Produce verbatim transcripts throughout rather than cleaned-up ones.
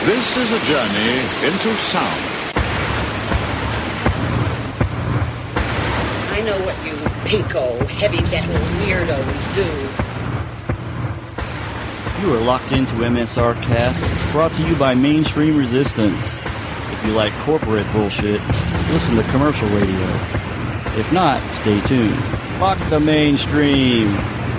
This is a journey into sound. I know what you pinko, heavy metal weirdos do. You are locked into M S R Cast, brought to you by Mainstream Resistance. If you like corporate bullshit, listen to commercial radio. If not, stay tuned. Fuck the mainstream.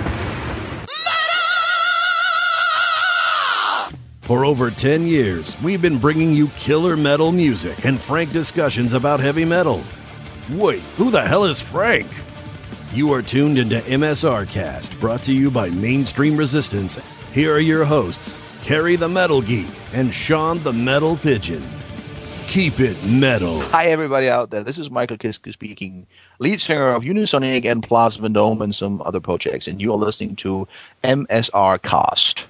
For over ten years, we've been bringing you killer metal music and frank discussions about heavy metal. Wait, who the hell is Frank? You are tuned into M S R Cast, brought to you by Mainstream Resistance. Here are your hosts, Kerry the Metal Geek and Sean the Metal Pigeon. Keep it metal. Hi, everybody out there. This is Michael Kiske speaking, lead singer of Unisonic and Plasma Dome and some other projects, and you are listening to M S R Cast.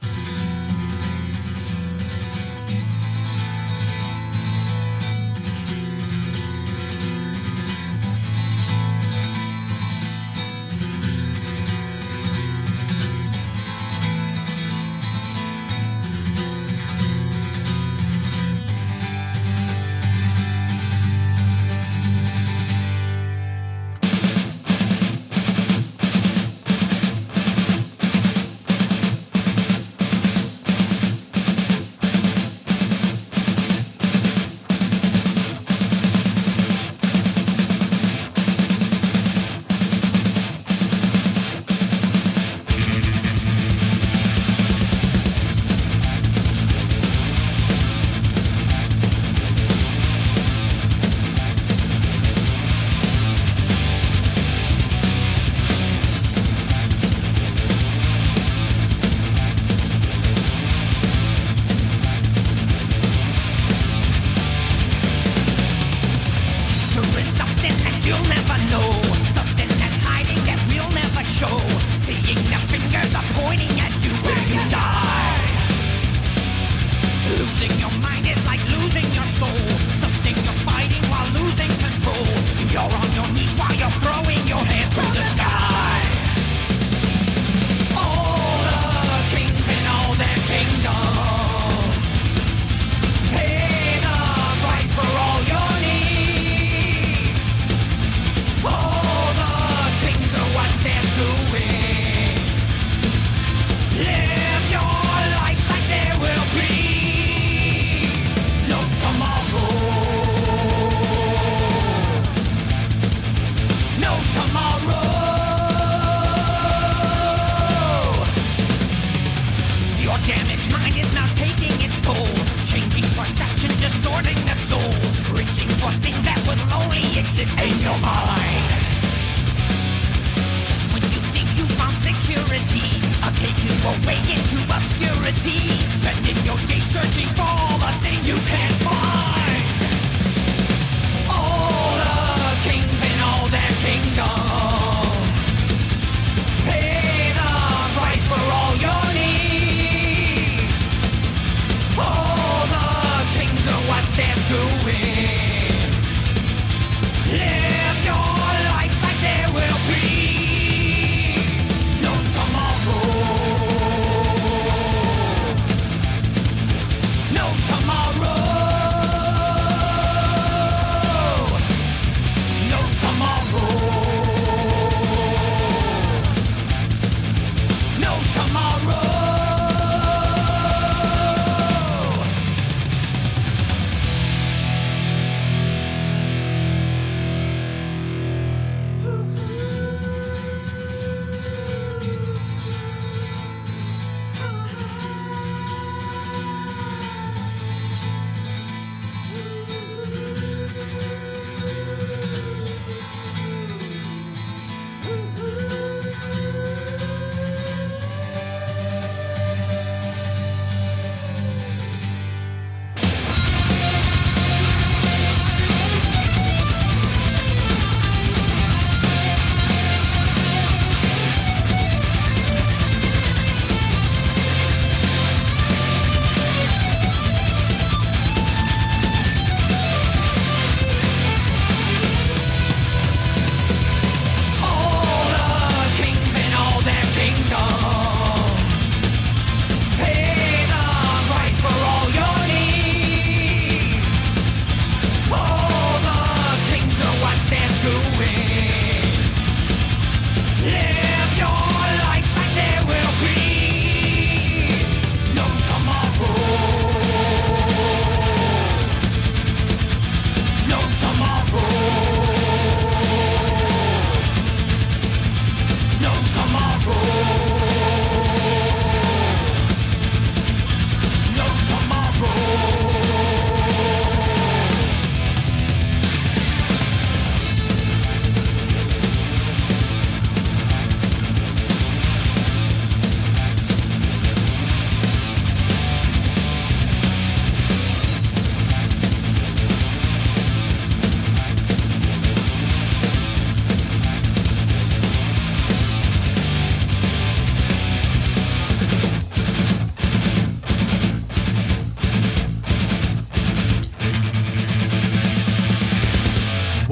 No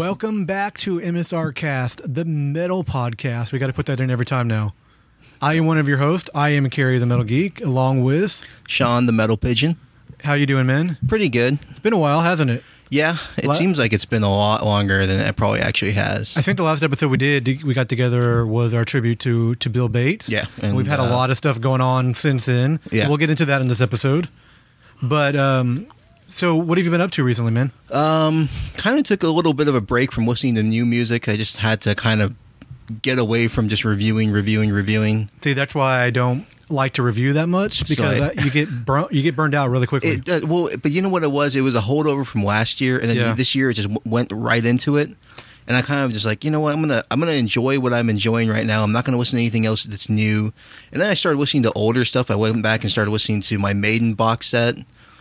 Welcome back to M S R Cast, the metal podcast. We got to put that in every time now. I am one of your hosts. I am Carrie the Metal Geek, along with Sean the Metal Pigeon. How you doing, man? Pretty good. It's been a while, hasn't it? Yeah, it La- seems like it's been a lot longer than it probably actually has. I think the last episode we did, we got together, was our tribute to, to Bill Bates. Yeah. And we've had uh, a lot of stuff going on since then. Yeah. We'll get into that in this episode. But, um... So, what have you been up to recently, man? Um, kind of took a little bit of a break from listening to new music. I just had to kind of get away from just reviewing, reviewing, reviewing. See, that's why I don't like to review that much, because so I, uh, you get bur- you get burned out really quickly. It does, well, but you know what it was? It was a holdover from last year, and then yeah. this year it just w- went right into it. And I kind of just like, you know what? I'm gonna I'm gonna enjoy what I'm enjoying right now. I'm not gonna listen to anything else that's new. And then I started listening to older stuff. I went back and started listening to my Maiden box set.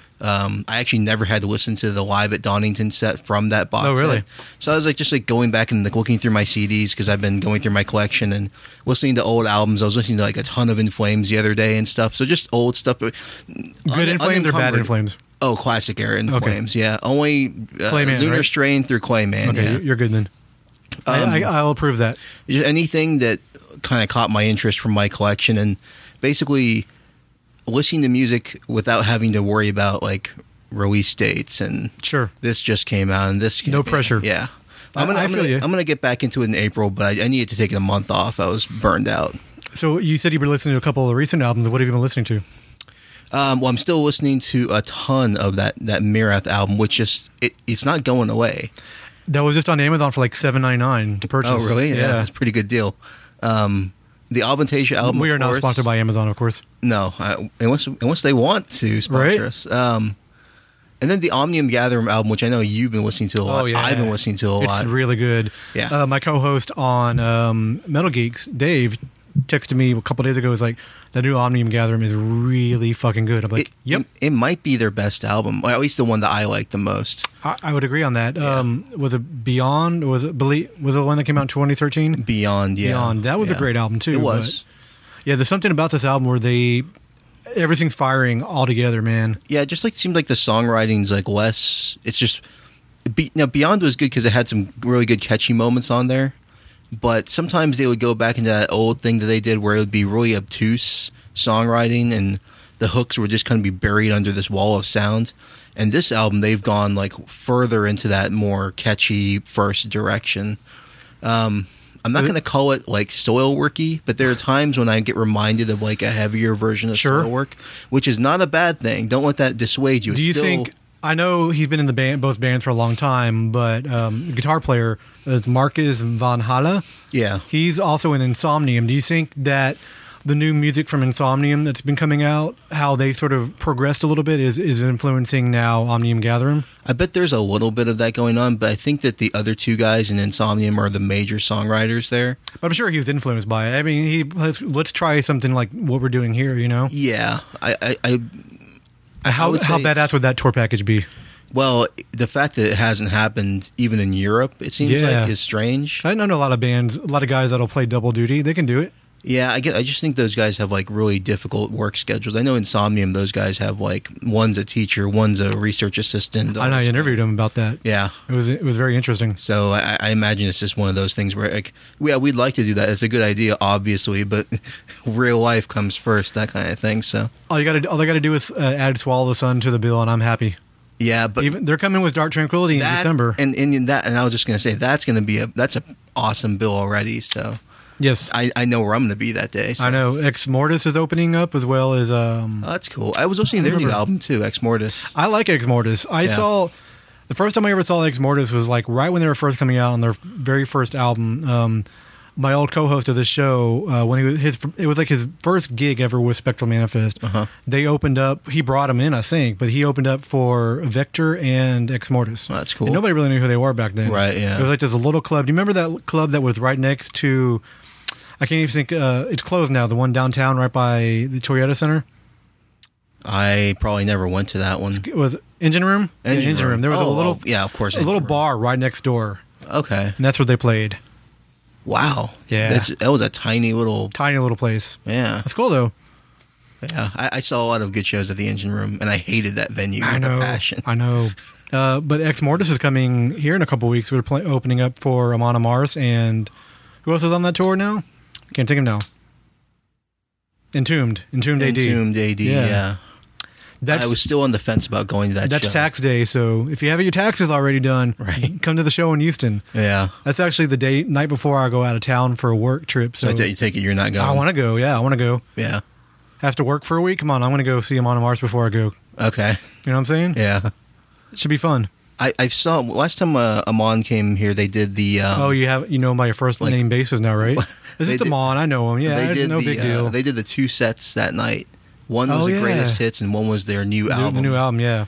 Um, I actually never had to listen to the Live at Donington set from that box. Oh, really? Set. So I was like, just like going back and like looking through my C Ds, because I've been going through my collection and listening to old albums. I was listening to like a ton of In Flames the other day and stuff. So just old stuff. Good un- In Flames or bad In Flames? Oh, classic era In okay. Flames. Yeah, only uh, Clayman, Lunar right? Strain through Clayman. Okay, yeah. you're good then. Um, I, I, I'll approve that. Anything that kind of caught my interest from my collection, and basically listening to music without having to worry about like release dates and sure this just came out and this came no in. pressure. Yeah, I'm gonna, I, I I'm, feel gonna you. I'm gonna get back into it in April, but I, I needed to take a month off. I was burned out. So you said you were listening to a couple of recent albums. What have you been listening to? Um, well, I'm still listening to a ton of that that Mirath album, which just it, it's not going away. That was just on Amazon for like seven ninety-nine to purchase. Oh, really? Yeah, yeah. that's a pretty good deal. Um, the Avantasia album. We are of not course, sponsored by Amazon, of course. No, I, unless unless they want to sponsor right? us. Um, and then the Omnium Gatherum album, which I know you've been listening to a lot. Oh, yeah. I've been listening to a it's lot. It's really good. Yeah. Uh, my co-host on um, Metal Geeks, Dave, texted me a couple days ago. Was like, the new Omnium Gatherum is really fucking good. I'm like, it, yep. It, it might be their best album, or at least the one that I like the most. I, I would agree on that. Yeah. Um, was it Beyond? Was it Believe? Was it the one that came out in twenty thirteen? Beyond, yeah. Beyond. That was yeah. a great album too. It was. Yeah, there's something about this album where they everything's firing all together, man. Yeah, it just like seemed like the songwriting's like less. It's just be, now Beyond was good because it had some really good catchy moments on there. But sometimes they would go back into that old thing that they did where it would be really obtuse songwriting and the hooks would just kind of be buried under this wall of sound. And this album, they've gone like further into that more catchy first direction. Um, I'm not going to call it like Soilworky, but there are times when I get reminded of like a heavier version of sure. Soilwork, which is not a bad thing. Don't let that dissuade you. Do it's you still, think... I know he's been in the band, both bands for a long time, but um, the guitar player is Marcus Van Halle. Yeah. He's also in Insomnium. Do you think that the new music from Insomnium that's been coming out, how they sort of progressed a little bit, is, is influencing now Omnium Gatherum? I bet there's a little bit of that going on, but I think that the other two guys in Insomnium are the major songwriters there. But I'm sure he was influenced by it. I mean, he let's, let's try something like what we're doing here, you know? Yeah. I... I, I How how badass would that tour package be? Well, the fact that it hasn't happened even in Europe, it seems yeah. like, is strange. I know a lot of bands, a lot of guys that'll play double duty. They can do it. Yeah, I get. I just think those guys have like really difficult work schedules. I know Insomnium, those guys have like one's a teacher, one's a research assistant. I know. I interviewed him about that. Yeah, it was it was very interesting. So I, I imagine it's just one of those things where like, yeah, we'd like to do that. It's a good idea, obviously, but real life comes first, that kind of thing. So all you got to all they got to do is uh, add Swallow the Sun to the bill, and I'm happy. Yeah, but even they're coming with Dark Tranquility that, in December, and and that, and I was just gonna say that's gonna be a that's a awesome bill already. So. Yes, I, I know where I'm going to be that day. So. I know Ex Mortis is opening up as well as. Um, oh, that's cool. I was listening to their new album too, Ex Mortis. I like Ex Mortis. I yeah. saw the first time I ever saw Ex Mortis was like right when they were first coming out on their very first album. Um, my old co-host of this show, uh, when he was his, it was like his first gig ever with Spectral Manifest. Uh-huh. They opened up. He brought him in, I think, but he opened up for Vector and Ex Mortis. Oh, that's cool. And nobody really knew who they were back then. Right? Yeah. It was like there's a little club. Do you remember that club that was right next to? I can't even think. Uh, it's closed now. The one downtown, right by the Toyota Center. I probably never went to that one. It was Engine Room. Engine, yeah, Engine Room. Room. There was oh, a little, oh, yeah, of course, a little bar right next door. Okay, and that's where they played. Wow. Yeah, that's, that was a tiny little, tiny little place. Yeah, that's cool though. Yeah, I, I saw a lot of good shows at the Engine Room, and I hated that venue I with know, a passion. I know. Uh, but Ex Mortis is coming here in a couple weeks. We're play, opening up for Amon Amarth, and who else is on that tour now? Can't think of him now. Entombed. Entombed A D. Entombed A D, yeah. yeah. That's, I was still on the fence about going to that that's show. tax day, so if you have your taxes already done, right. come to the show in Houston. Yeah. That's actually the day night before I go out of town for a work trip. So, so I t- you take it you're not going? I want to go, yeah, I want to go. Yeah. Have to work for a week? Come on, I'm going to go see Amon Amarth before I go. Okay. You know what I'm saying? Yeah. It should be fun. I, I saw, last time uh, Amon came here, they did the... Um, oh, you have you know by your first like, name basis now, right? This is Amon, I know him. Yeah, they did no the, big deal. Uh, they did the two sets that night. One was oh, the yeah. greatest hits, and one was their new the, album. The new album, yeah.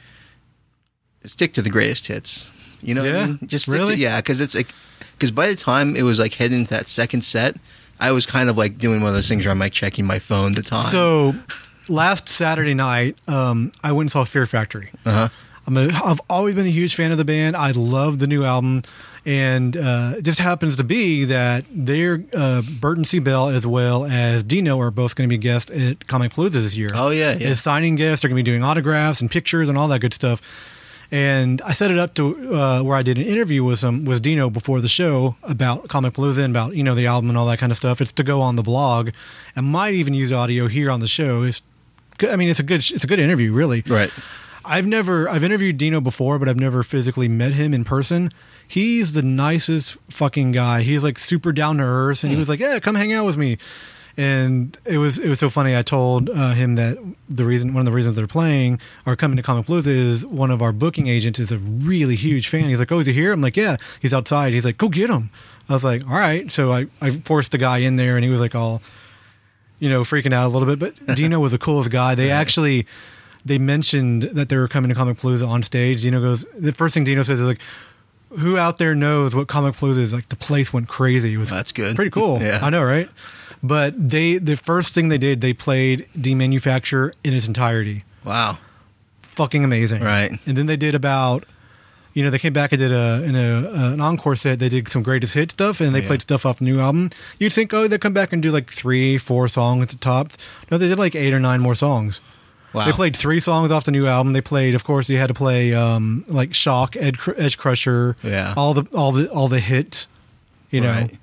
Stick to the greatest hits. You know yeah? what I mean? Just stick really? to, yeah, because it's like, because by the time it was like heading into that second set, I was kind of like doing one of those things where I'm like checking my phone the time. So, last Saturday night, um, I went and saw Fear Factory. Uh-huh. I'm a, I've always been a huge fan of the band. I love the new album. And uh, it just happens to be that they're, uh, Burton C. Bell as well as Dino are both going to be guests at Comic Palooza this year. Oh, yeah, yeah. As signing guests. They're going to be doing autographs and pictures and all that good stuff. And I set it up to uh, where I did an interview with some with Dino before the show about Comic Palooza and about, you know, the album and all that kind of stuff. It's to go on the blog. I might even use audio here on the show. It's, I mean, it's a good it's a good interview, really. Right. I've never I've interviewed Dino before, but I've never physically met him in person. He's the nicest fucking guy. He's like super down to earth, and mm. he was like, "Yeah, come hang out with me." And it was it was so funny. I told uh, him that the reason one of the reasons they're playing or coming to Comic Palooza is one of our booking agents is a really huge fan. He's like, "Oh, is he here?" I'm like, "Yeah." He's outside. He's like, "Go get him." I was like, "All right." So I I forced the guy in there, and he was like all, you know, freaking out a little bit. But Dino was the coolest guy. They actually. They mentioned that they were coming to Comic Palooza on stage. Dino goes, the first thing Dino says is like, who out there knows what Comic Palooza is? Like, the place went crazy. It was That's good. Pretty cool. Yeah. I know, right? But they, the first thing they did, they played Demanufacture in its entirety. Wow. Fucking amazing. Right. And then they did about, you know, they came back and did a, in a, uh, an encore set. They did some greatest hit stuff, and they oh, yeah. played stuff off the new album. You'd think, oh, they'd come back and do like three, four songs at the top. No, they did like eight or nine more songs. Wow. They played three songs off the new album. They played, of course, you had to play um, like Shock, Ed, Edge Crusher, yeah, all the all the all the hits. You know, right.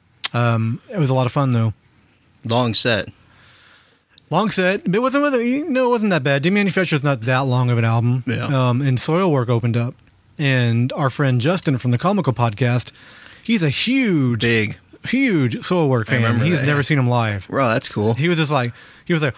um, it was a lot of fun though. Long set, long set. But it wasn't you know, it wasn't that bad. Demanufacture is not that long of an album. Yeah. Um, and Soilwork opened up, and our friend Justin from the Comical Podcast, he's a huge, big, huge Soilwork fan. He's that, never yeah. seen him live. Bro, that's cool. He was just like he was like.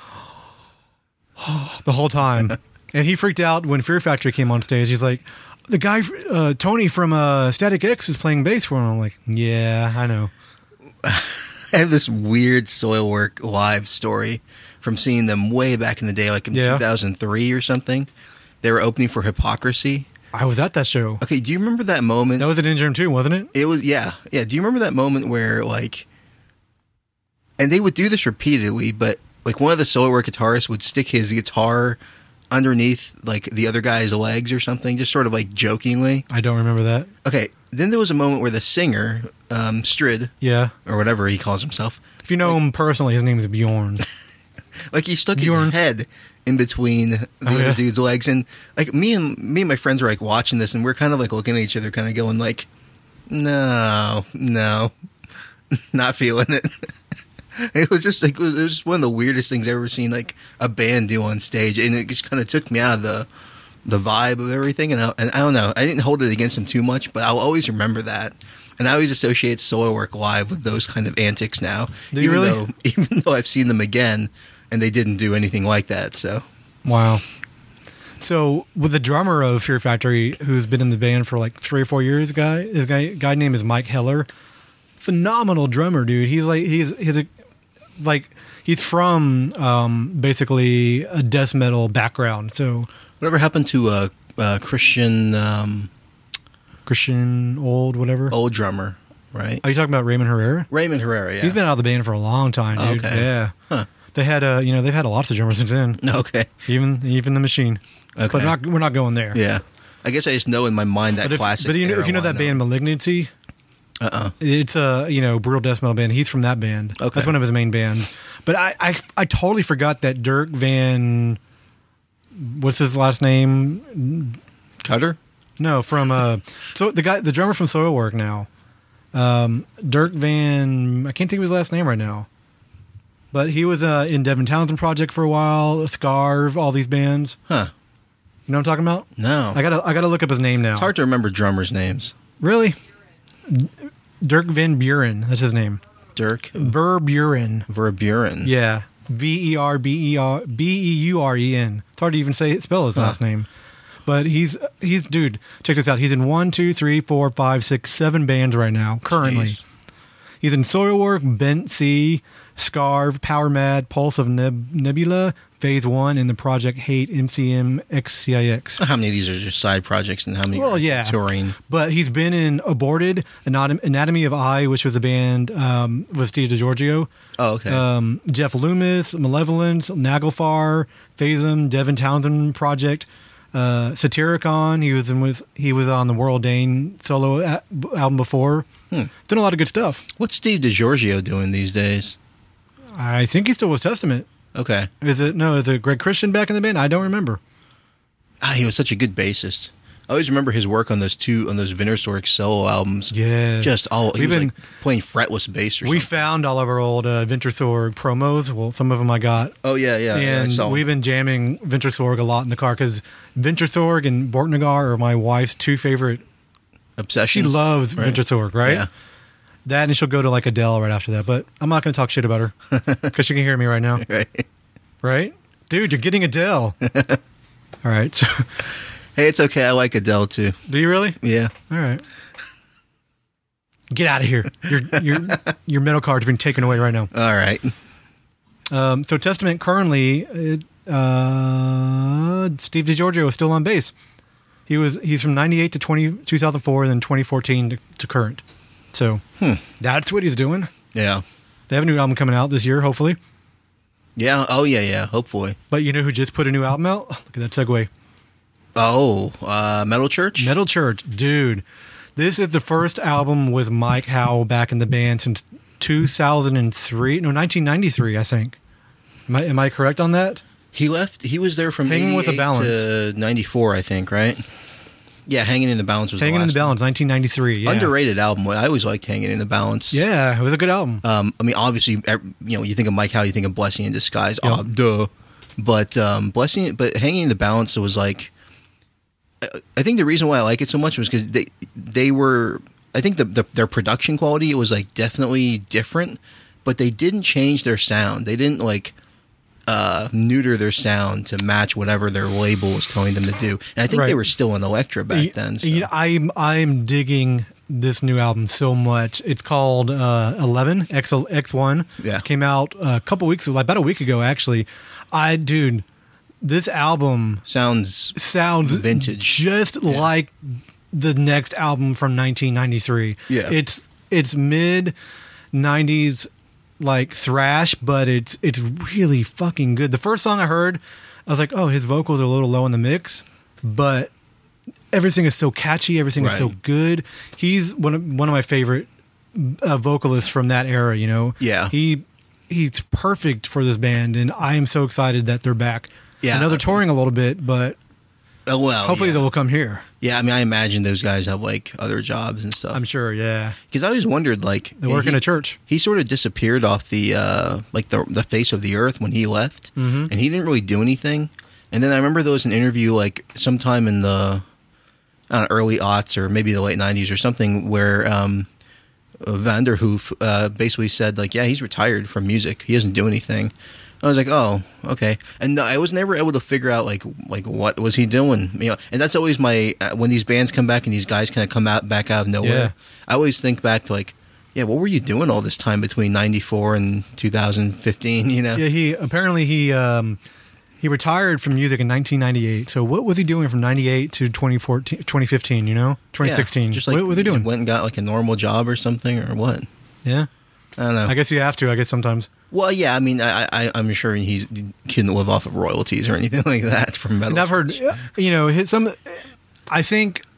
the whole time. And he freaked out when Fear Factory came on stage. He's like, the guy, uh, Tony from uh, Static X is playing bass for him. I'm like, yeah, I know. I have this weird Soilwork live story from seeing them way back in the day, like in yeah. two thousand three or something. They were opening for Hypocrisy. I was at that show. Okay, do you remember that moment? That was at Engine Room too, wasn't it? It was, yeah. Yeah, do you remember that moment where, like, and they would do this repeatedly, but like one of the Soilwork guitarists would stick his guitar underneath like the other guy's legs or something, just sort of like jokingly. I don't remember that. Okay, then there was a moment where the singer, um, Strid, yeah, or whatever he calls himself. If you know like, him personally, his name is Bjorn. Like he stuck Bjorn. his head in between the oh, other yeah. dude's legs, and like me and me and my friends were like watching this, and we're kind of like looking at each other, kind of going like, "No, no, not feeling it." It was just like it was, it was just one of the weirdest things I've ever seen like a band do on stage, and it just kind of took me out of the the vibe of everything. And I, and I don't know, I didn't hold it against them too much, but I'll always remember that. And I always associate Soilwork live with those kind of antics now. Do you even really? Though, even though I've seen them again, and they didn't do anything like that. So wow. So with the drummer of Fear Factory, who's been in the band for like three or four years, guy, his guy guy name is Mike Heller. Phenomenal drummer, dude. He's like he's he's a like he's from um, basically a death metal background. So whatever happened to a uh, uh, Christian um, Christian old whatever old drummer, right? Are you talking about Raymond Herrera? Raymond Herrera, yeah. He's been out of the band for a long time, dude. Okay. Yeah. Huh. They had uh you know they've had a lots of drummers since then. Okay. Even even the Machine. Okay. But not, we're not going there. Yeah. I guess I just know in my mind that but if, classic. But you know, era if you know that lineup. band Malignancy. Uh-uh. It's a you know brutal death metal band. He's from that band. Okay. That's one of his main band. But I, I I totally forgot that Dirk Van. What's his last name? Cutter? No, from uh, so the guy, the drummer from Soilwork now, um, Dirk Van. I can't think of his last name right now, but he was uh, in Devin Townsend Project for a while, Scarve, all these bands. Huh? You know what I'm talking about? No. I gotta I gotta look up his name now. It's hard to remember drummers' names. Really? Dirk Van Buren. That's his name. Dirk Verburen. Verburen. Yeah. V E R B E R B E U R E N. It's hard to even say spell his last Huh. name. But he's he's dude, check this out. He's in one, two, three, four, five, six, seven bands right now, currently. Jeez. He's in Soilwork, Bent Sea, Scarve, Power Mad, Pulse of Neb- Nebula, Phase One, and the Project Hate M C M X C I X. How many of these are just side projects and how many Well, are yeah. touring? But he's been in Aborted, Anatom- Anatomy of I, which was a band um, with Steve DiGiorgio. Oh, okay. Um, Jeff Loomis, Malevolence, Nagelfar, Phasm, Devin Townsend Project, uh, Satyricon. He was in with he was on the World Dane solo a- album before. Hmm. Done a lot of good stuff. What's Steve DiGiorgio doing these days? I think he still was Testament. Okay. Is it no? Is it Greg Christian back in the band? I don't remember. Ah, he was such a good bassist. I always remember his work on those two on those Vintersorg solo albums. Yeah, Just all he We've was been- like playing fretless bass or we something. found all of our old uh, Vintersorg promos. Well, some of them I got. Oh yeah, yeah. yeah, I and saw we've him. been jamming Vintersorg a lot in the car because Vintersorg and Bortnagar are my wife's two favorite. She Obsessions. loves right? Vintersorg, right? Yeah. That, and she'll go to like Adele right after that. But I'm not going to talk shit about her because she can hear me right now, Right. right? Dude, you're getting Adele. All right. So, Hey, it's okay. I like Adele too. do you really? Yeah. All right. Get out of here. Your your your metal card's been taken away right now. All right. Um, so Testament currently, uh, uh, Steve DiGiorgio is still on bass. He was he's from ninety-eight to twenty, two thousand four, and then twenty fourteen to, to current. So Hmm. that's what he's doing. Yeah. They have a new album coming out this year, hopefully. Yeah. Oh yeah. Yeah. Hopefully. But you know who just put a new album out? Look at that segue. Oh, uh, Metal Church. Metal Church, dude. This is the first album with Mike Howe back in the band since two thousand three. No, nineteen ninety-three, I think. Am I, am I correct on that? He left. He was there from Hanging with the eighty-eight Balance. to ninety-four, I think. Right. Yeah, Hanging in the Balance was Hanging the in last the Balance, nineteen ninety-three. Yeah. one. Underrated album. I always liked Hanging in the Balance. Yeah, it was a good album. Um, I mean, obviously, ev- you know, you think of Mike Howe, you think of Blessing in Disguise. Yep. Oh, duh. But um, Blessing, but Hanging in the Balance was like, I- I think the reason why I like it so much was because they they were. I think the, the their production quality was like definitely different, but they didn't change their sound. They didn't like uh, neuter their sound to match whatever their label was telling them to do. And I think Right. they were still in Elektra back Y- then. So. you know, I'm I'm digging this new album so much. It's called uh, Eleven X X One. Yeah. Came out a couple weeks ago, like about a week ago actually. I dude, this album Sounds sounds vintage. just like the next album from nineteen ninety-three. Yeah. It's it's mid nineties like thrash, but it's it's really fucking good. The first song I heard, I was like, "Oh, his vocals are a little low in the mix," but everything is so catchy, everything is so Right. good. He's one of one of my favorite uh, vocalists from that era, you know. Yeah. He he's perfect for this band, and I am so excited that they're back. Yeah. I know they're touring a little bit, but oh, well, hopefully yeah. they will come here. Yeah, I mean, I imagine those guys have like other jobs and stuff. I'm sure, yeah. Because I always wondered, like, They work he, in a church. He sort of disappeared off the uh, like the the face of the earth when he left, Mhm. and he didn't really do anything. And then I remember there was an interview like sometime in the I don't know, early aughts or maybe the late nineties or something where um, Vanderhoof uh, basically said like, yeah, he's retired from music. He doesn't do anything. I was like, oh, okay. And I was never able to figure out like like what was he doing, you know. And that's always my uh, when these bands come back and these guys kind of come out back out of nowhere. Yeah. I always think back to like, yeah, what were you doing all this time between ninety-four and two thousand fifteen? You know, Yeah, he apparently he um, he retired from music in nineteen ninety-eight. So what was he doing from ninety-eight to twenty fourteen, twenty fifteen, you know? twenty sixteen. Yeah, just like what was he doing? Went and got like a normal job or something or what? Yeah. I don't know. I guess you have to, I guess sometimes. Well, yeah, I mean, I, I, I'm sure he's, he couldn't live off of royalties or anything like that from metal. And I've heard, Church. you know, his, some. I think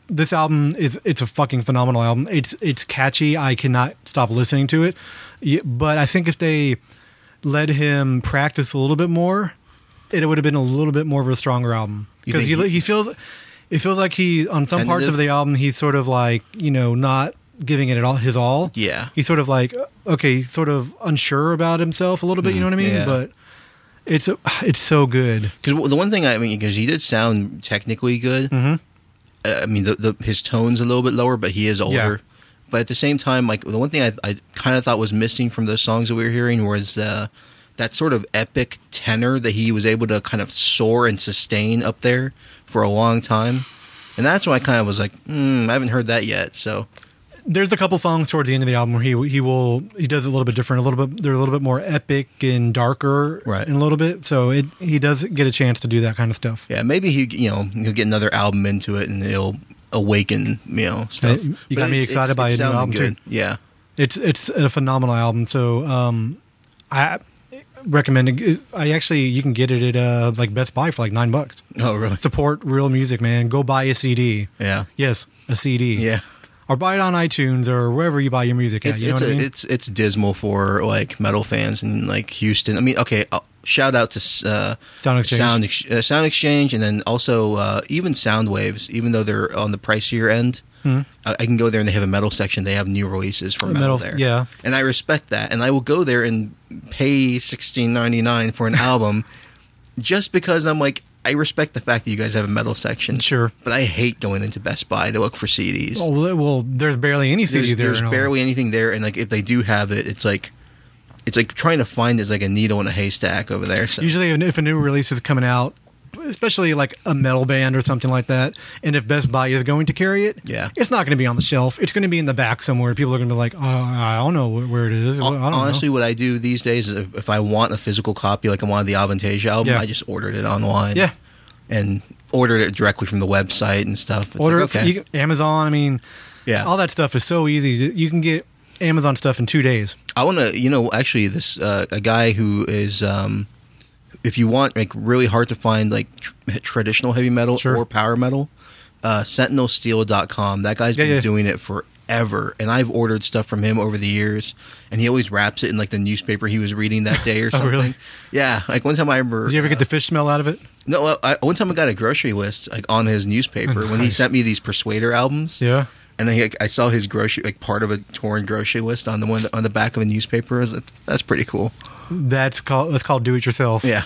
this album is it's a fucking phenomenal album. It's it's catchy. I cannot stop listening to it. Yeah, but I think if they let him practice a little bit more, it would have been a little bit more of a stronger album. Because he, he he feels it feels like he on some tentative? parts of the album he's sort of like, you know, not giving it all his all. Yeah. He's sort of like, okay, he's sort of unsure about himself a little bit, you know what I mean? Yeah. But it's it's so good. Because the one thing I mean, because he did sound technically good. Mm-hmm. Uh, I mean, the, the his tone's a little bit lower, but he is older. Yeah. But at the same time, like the one thing I, I kind of thought was missing from those songs that we were hearing was uh, that sort of epic tenor that he was able to kind of soar and sustain up there for a long time. And that's when I kind of was like, mm, I haven't heard that yet. So there's a couple songs towards the end of the album where he he will he does it a little bit different, a little bit they're a little bit more epic and darker, right? In a little bit. So it he does get a chance to do that kind of stuff. Yeah, maybe he you know he'll get another album into it and it'll awaken you know stuff. You But got me it's- excited it's, by it's a new sounding album good. too. Yeah, It's it's a phenomenal album. So um, I recommend it. I actually you can get it at uh, like Best Buy for like nine bucks. Oh, really? Support real music, man. Go buy a C D. Yeah. Yes, a C D. Yeah. Or buy it on iTunes or wherever you buy your music at. It's You know it's what a, I mean? it's it's dismal for like metal fans in like Houston. I mean, okay, uh, shout out to uh, Sound Exchange. Sound, Ex- uh, Sound Exchange, and then also uh, even Sound Waves. Even though they're on the pricier end, Hmm. I, I can go there and they have a metal section. They have new releases from metal, Metal- there. yeah. and I respect that. And I will go there and pay sixteen ninety nine for an album, just because I'm like. I respect the fact that you guys have a metal section. Sure. But I hate going into Best Buy to look for C Ds. Oh, well, well, there's barely any C Ds there's, there. there's and all. barely anything there, and like if they do have it, it's like it's like trying to find it's like a needle in a haystack over there. So Usually, if a new release is coming out, especially like a metal band or something like that, and if Best Buy is going to carry it, Yeah. it's not going to be on the shelf. It's going to be in the back somewhere. People are going to be like, "Oh, I don't know where it is." I don't honestly, know. what I do these days is if, if I want a physical copy, like I wanted the Avantasia album, Yeah. I just ordered it online. Yeah. and ordered it directly from the website and stuff. It's Order like, it okay. from you- Amazon. I mean, Yeah. all that stuff is so easy. You can get Amazon stuff in two days. I want to, you know, actually, this uh, a guy who is, um, if you want, like, really hard to find, like, tr- traditional heavy metal Sure. or power metal, uh, sentinel steel dot com. That guy's Yeah, been yeah. doing it forever, and I've ordered stuff from him over the years, and he always wraps it in, like, the newspaper he was reading that day or Oh, something. really? Yeah, like, one time I remember... Did you ever get the fish smell out of it? No, I, one time I got a grocery list, like, on his newspaper when he Nice. sent me these Persuader albums. Yeah. And I, I saw his grocery, like part of a torn grocery list on the one on the back of a newspaper. I was like, that's pretty cool. That's called that's called do it yourself. Yeah.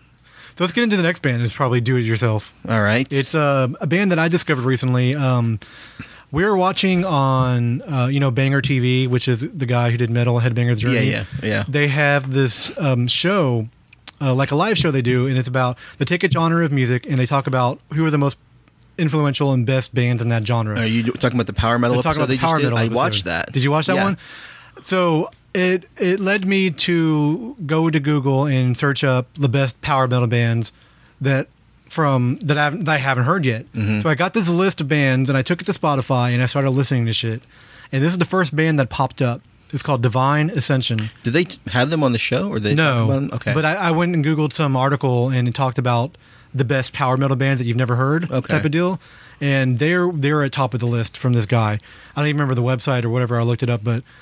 So let's get into the next band. It's probably do it yourself. All right. It's uh, a band that I discovered recently. Um, we were watching on uh, you know Banger T V, which is the guy who did Metal Headbangers Journey. Yeah, yeah, yeah. They have this um, show, uh, like a live show they do, and it's about they take a genre of music and they talk about who are the most influential and best bands in that genre. Are you talking about the power metal They're talking episode about the they just power did? metal I episode. watched that. Did you watch that Yeah. one? So it it led me to go to Google and search up the best power metal bands that from that I haven't, that I haven't heard yet. Mm-hmm. So I got this list of bands and I took it to Spotify and I started listening to shit. And this is the first band that popped up. It's called Divine Ascension. Did they t- have them on the show? Or they talk No, about them? Okay. But I, I went and Googled some article and it talked about the best power metal bands that you've never heard, Okay. type of deal. And they're they're at top of the list from this guy. I don't even remember the website or whatever. I looked it up, but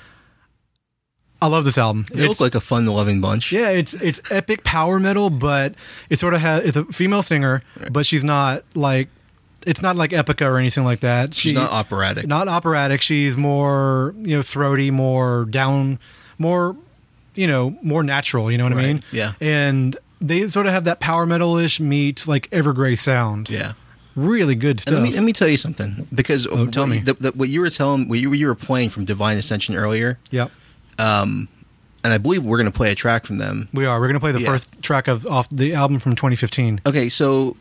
I love this album. they look like a fun, loving bunch. Yeah, it's it's epic power metal, but it sort of has it's a female singer, but she's not like it's not like Epica or anything like that. She's She- not operatic. Not operatic. She's more you know throaty, more down, more you know more natural. You know what I Right, mean? yeah. And they sort of have that power metal-ish meets like Evergrey sound. Yeah. Really good stuff. And let me let me tell you something because Oh, tell what, me. The, the, what you were telling what you, what you were playing from Divine Ascension earlier, Yep. and I believe we're going to play a track from them. We are. We're going to play the Yeah. first track of off the album from twenty fifteen. Okay, so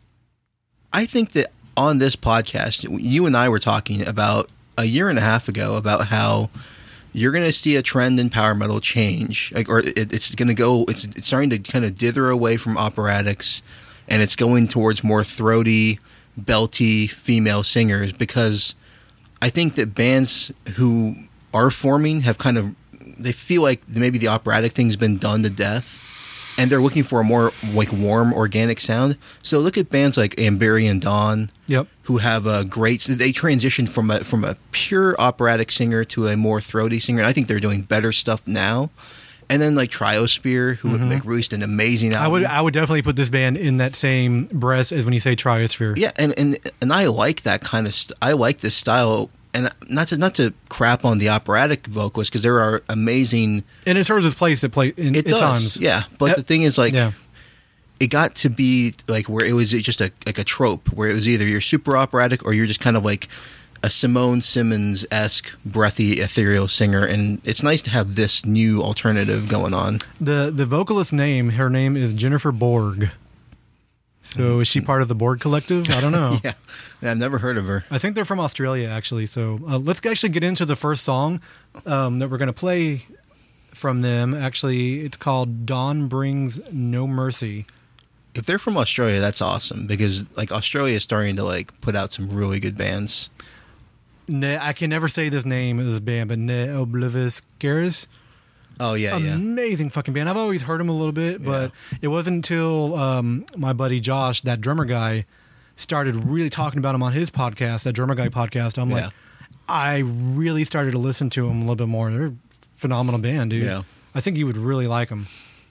I think that on this podcast, you and I were talking about a year and a half ago about how you're going to see a trend in power metal change, like, or it, it's going to go. It's, it's starting to kind of dither away from operatics, and it's going towards more throaty, belty female singers because I think that bands who are forming have kind of they feel like maybe the operatic thing's been done to death. and they're looking for a more like warm, organic sound. So look at bands like Amberian Dawn, Yep. who have a great. They transitioned from a from a pure operatic singer to a more throaty singer. And I think they're doing better stuff now. And then like Triosphere, who Mm-hmm. like released an amazing album. I would I would definitely put this band in that same breast as when you say Triosphere. Yeah, and, and and I like that kind of. St- I like this style, and not to not to crap on the operatic vocalists because there are amazing. And it serves its place to play in, It at does, times. yeah. But Yep. the thing is, like, Yeah. it got to be like where it was just a like a trope where it was either you're super operatic or you're just kind of like a Simone Simmons esque breathy ethereal singer, and it's nice to have this new alternative going on. The the vocalist name, her name is Jennifer Borg. So is she part of the Borg Collective? I don't know. Yeah, I've never heard of her. I think they're from Australia, actually. So uh, let's actually get into the first song um, that we're going to play from them. Actually, it's called Dawn Brings No Mercy. If they're from Australia, that's awesome because like Australia is starting to like put out some really good bands. Ne- I can never say this name of this band, but Ne Oblivious Scares. Oh yeah, yeah. Amazing fucking band. I've always heard them a little bit, but it wasn't until um, my buddy Josh, that drummer guy, started really talking about him on his podcast, that drummer guy podcast. I'm Yeah. like, I really started to listen to them a little bit more. They're a phenomenal band, dude. Yeah. I think you would really like them.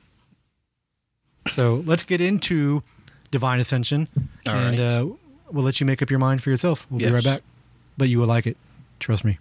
So let's get into Divine Ascension, All and right. uh, we'll let you make up your mind for yourself. We'll Yes. be right back. But you will like it. Trust me.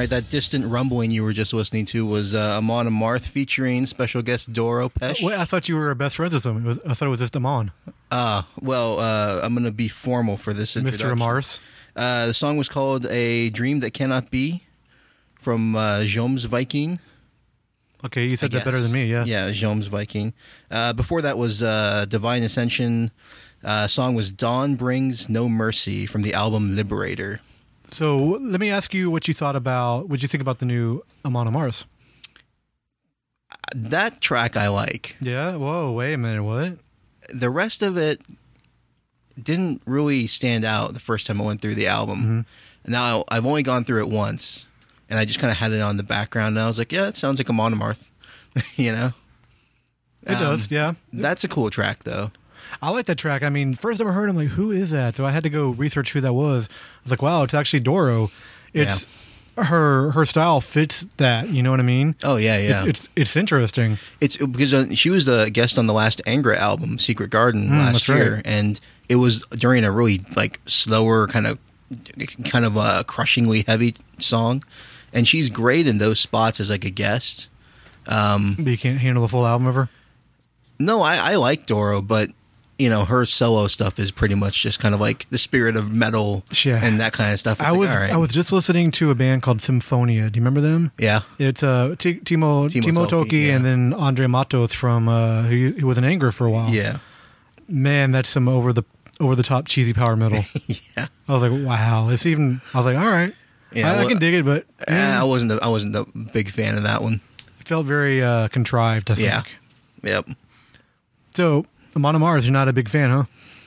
right, that distant rumbling you were just listening to was uh, Amon Amarth featuring special guest Doro Pesh. Wait, I thought you were best friends with him. It was, I thought it was just Amon. Uh, well, uh, I'm going to be formal for this introduction. Mister Amarth. Uh, the song was called A Dream That Cannot Be from uh, Joms Viking. Okay, you said I that better guess. than me, yeah. Yeah, Joms Viking. Uh, before that was uh, Divine Ascension. Uh, song was Dawn Brings No Mercy from the album Liberator. So let me ask you what you thought about, what you think about the new Amon Amarth? That track I like. Yeah? Whoa, wait a minute, what? The rest of it didn't really stand out the first time I went through the album. Mm-hmm. Now, I've only gone through it once, and I just kind of had it on the background, and I was like, yeah, it sounds like Amon Amarth, you know? It Um, does, yeah. That's a cool track, though. I like that track. I mean, first time I heard it, I'm like, who is that? So I had to go research who that was. I was like, wow, it's actually Doro. It's her her style fits that, you know what I mean? Oh, yeah, yeah. It's it's, it's interesting. It's because uh, she was a guest on the last Angra album, Secret Garden, Mm, last that's year, right. and it was during a really like slower kind of kind of a crushingly heavy song, and she's great in those spots as like a guest. Um, But you can't handle the full album of her? no, I, I like Doro, but you know her solo stuff is pretty much just kind of like the spirit of metal Yeah. and that kind of stuff. It's I like, was all right. I was just listening to a band called Symphonia. Do you remember them? yeah. It's uh, T- Timo Timo Timo, Tolkki, Toki yeah. and then Andre Matos from uh, who, who was in Anger for a while. Yeah. Man, that's some over the over the top cheesy power metal. Yeah. I was like, wow. It's even. I was like, all right, Yeah, I, I well, can dig it, but Uh, eh, I wasn't a, I wasn't a big fan of that one. it felt very uh, contrived. I think. Yeah. Yep. So, Amon Amarth, you're not a big fan, huh?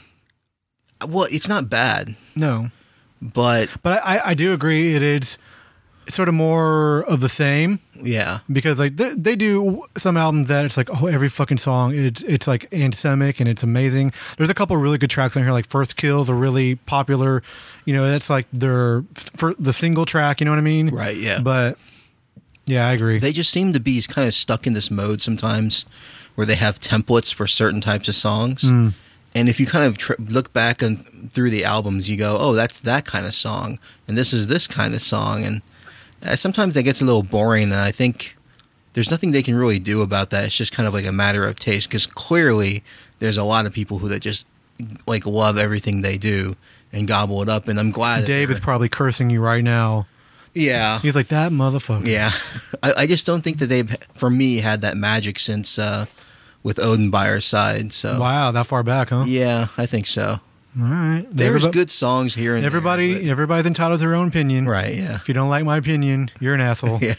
Well, it's not bad, No, but but I, I do agree it is sort of more of the same. yeah. Because like they, they do some albums that it's like, oh, every fucking song it's it's like anthemic and it's amazing. There's a couple of really good tracks on here, like First Kills, a really popular, you know, that's like their for the single track, you know what I mean? Right, yeah. But yeah, I agree. They just seem to be kind of stuck in this mode sometimes where they have templates for certain types of songs. Mm. And if you kind of tr- look back and through the albums, you go, oh, that's that kind of song. And this is this kind of song. And uh, sometimes that gets a little boring. And I think there's nothing they can really do about that. It's just kind of like a matter of taste. Because clearly there's a lot of people who that just like love everything they do and gobble it up. And I'm glad that Dave they're- is probably cursing you right now. Yeah. He's like, that motherfucker. Yeah, I, I just don't think that they've, for me, had that magic since uh, with Odin by our side. So Wow, that far back, huh? yeah, I think so. All right. There's Everybo- good songs here and there, Everybody, but- everybody's entitled to their own opinion. right? Yeah, If you don't like my opinion, you're an asshole. yeah.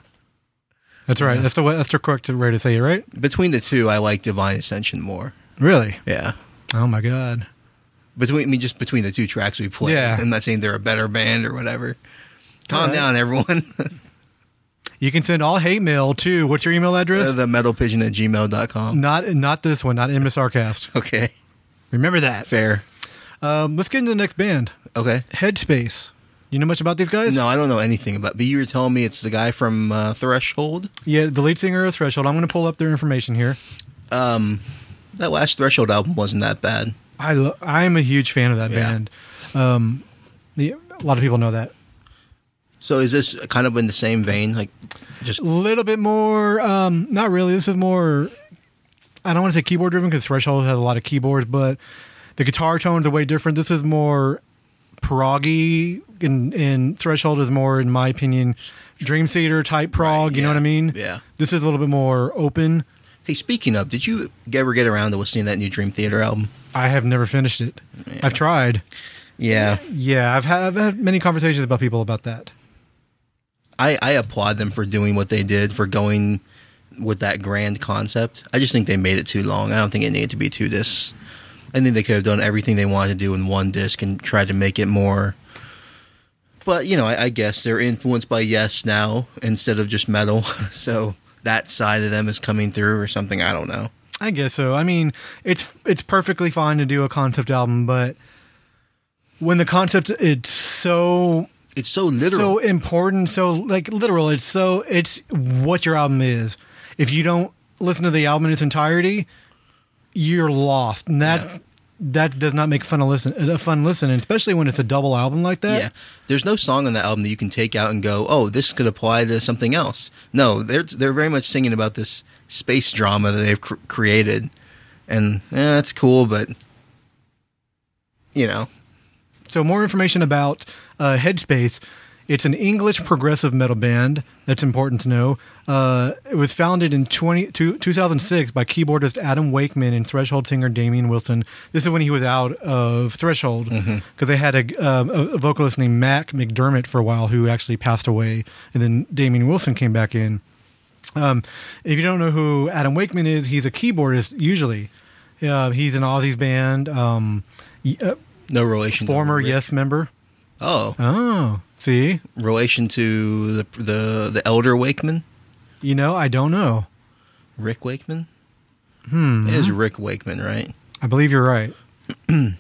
That's right. That's the way, that's the correct way to say it, right? Between the two, I like Divine Ascension more. Really? Yeah, Oh my god. between I mean, just between the two tracks we played. Yeah. I'm not saying they're a better band or whatever. Calm All right. down, everyone. You can send all hate mail to what's your email address? uh, the metalpigeon at gmail dot com. not not this one, not M S R Cast. Okay, Remember that. fair. Um, let's get into the next band, Okay. Headspace. You know much about these guys? No, I don't know anything about. But you were telling me it's the guy from uh, Threshold. Yeah, the lead singer of Threshold. I'm going to pull up their information here. Um, that last Threshold album wasn't that bad. I lo- I'm a huge fan of that Yeah. band. Um, the, a lot of people know that. So is this kind of in the same vein, like just A little bit more, um, not really. This is more, I don't want to say keyboard driven because Threshold has a lot of keyboards, but the guitar tones are way different. This is more proggy, and, and Threshold is more, in my opinion, Dream Theater type prog. Right, you know yeah, what I mean? yeah. This is a little bit more open. Hey, speaking of, did you ever get around to listening to that new Dream Theater album? I have never finished it. I've tried. Yeah, Yeah, I've had, I've had many conversations about people about that. I, I applaud them for doing what they did, for going with that grand concept. I just think they made it too long. I don't think it needed to be two discs. I think they could have done everything they wanted to do in one disc and tried to make it more. But, you know, I, I guess they're influenced by Yes now instead of just metal. So that side of them is coming through or something. I don't know. I guess so. I mean, it's it's perfectly fine to do a concept album, but when the concept it's so It's so literal. so important, so like literal, it's so it's what your album is. If you don't listen to the album in its entirety, you're lost. And that Yeah. that does not make fun of listen a fun listen, and especially when it's a double album like that. Yeah, there's no song on that album that you can take out and go, oh, this could apply to something else. No, they're they're very much singing about this space drama that they've cr- created, and yeah, that's cool, but you know. So more information about uh, Headspace. It's an English progressive metal band. That's important to know. Uh, it was founded in twenty, two, two thousand six by keyboardist Adam Wakeman and Threshold singer Damien Wilson. This is when he was out of Threshold, because mm-hmm. they had a, uh, a vocalist named Mac McDermott for a while who actually passed away, and then Damien Wilson came back in. Um, if you don't know who Adam Wakeman is, he's a keyboardist usually. Uh, he's in Ozzy's band. Um, uh, no relation. Former to Yes member. Oh. Oh. See? Relation to the the the elder Wakeman? You know, I don't know. Rick Wakeman? Hmm. It is Rick Wakeman, right? I believe you're right. I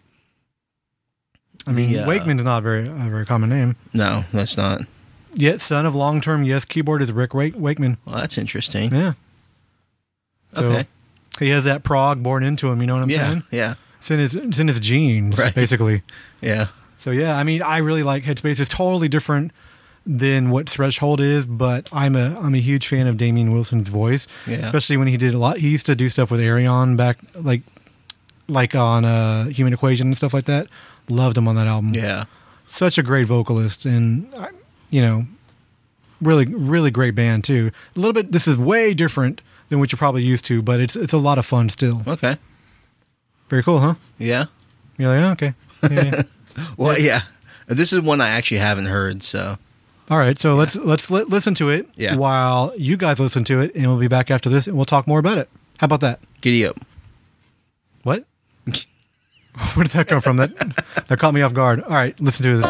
mean, the, uh, Wakeman's not a very, a very common name. No, that's not. Yet, son of long-term Yes keyboardist Rick Wake- Wakeman. Well, that's interesting. Yeah. So, okay. He has that prog born into him, you know what I'm yeah, saying? Yeah, It's in his, it's in his genes, right. basically. Yeah. So, yeah, I mean, I really like Headspace. It's totally different than what Threshold is, but I'm a I'm a huge fan of Damien Wilson's voice, yeah. especially when he did a lot. He used to do stuff with Arion back, like like on uh, Human Equation and stuff like that. Loved him on that album. Yeah. Such a great vocalist, and, you know, really, really great band, too. A little bit, this is way different than what you're probably used to, but it's it's a lot of fun still. Okay. Very cool, huh? Yeah. You're like, oh, okay. Yeah, yeah. Well, yeah. This is one I actually haven't heard, so. All right, so yeah. let's let's li- listen to it yeah. while you guys listen to it, and we'll be back after this, and we'll talk more about it. How about that? Giddy up. What? Where did that come from? That that caught me off guard. All right, listen to this.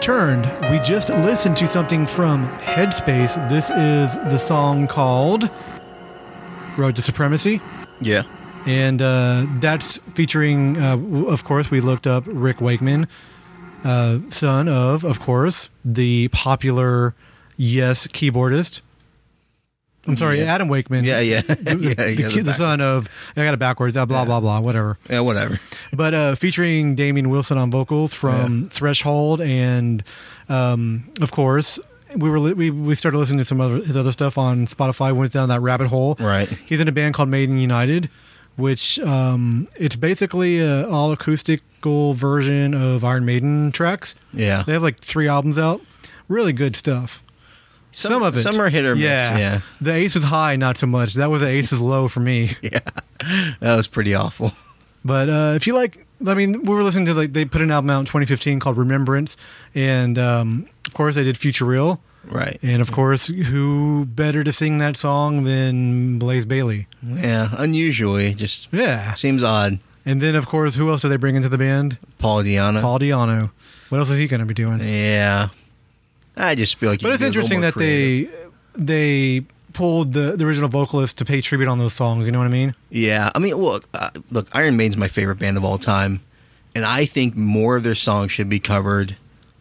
returned. We just listened to something from Headspace. This is the song called Road to Supremacy. Yeah. And uh, that's featuring, uh, of course, we looked up Rick Wakeman, uh, son of, of course, the popular Yes keyboardist. I'm sorry, Yeah. Adam Wakeman. Yeah, yeah. The, yeah, the, you got the, it the son backwards. of, I got it backwards, uh, blah, Yeah. blah, blah, whatever. Yeah, whatever. But uh, featuring Damien Wilson on vocals from Yeah. Threshold, and um, of course, we were li- we we started listening to some other his other stuff on Spotify. Went down that rabbit hole. Right. He's in a band called Maiden United, which um, it's basically a all acoustical version of Iron Maiden tracks. Yeah. They have like three albums out. Really good stuff. Some, Some- of it. some are hit or miss, yeah. The ace is high, not so much. That was the ace is low for me. Yeah. That was pretty awful. But uh, if you like, I mean, we were listening to, like, they put an album out in twenty fifteen called Remembrance. And, um, of course, they did Future Real. Right. And, of course, who better to sing that song than Blaze Bayley? Yeah. Unusually. Just Yeah. seems odd. And then, of course, who else do they bring into the band? Paul Diano. Paul Diano. What else is he going to be doing? Yeah. I just feel like you But it's can be a little interesting more that creative. they they pulled the, the original vocalist to pay tribute on those songs. You know what I mean? Yeah, I mean, look, uh, look, Iron Maiden's my favorite band of all time, and I think more of their songs should be covered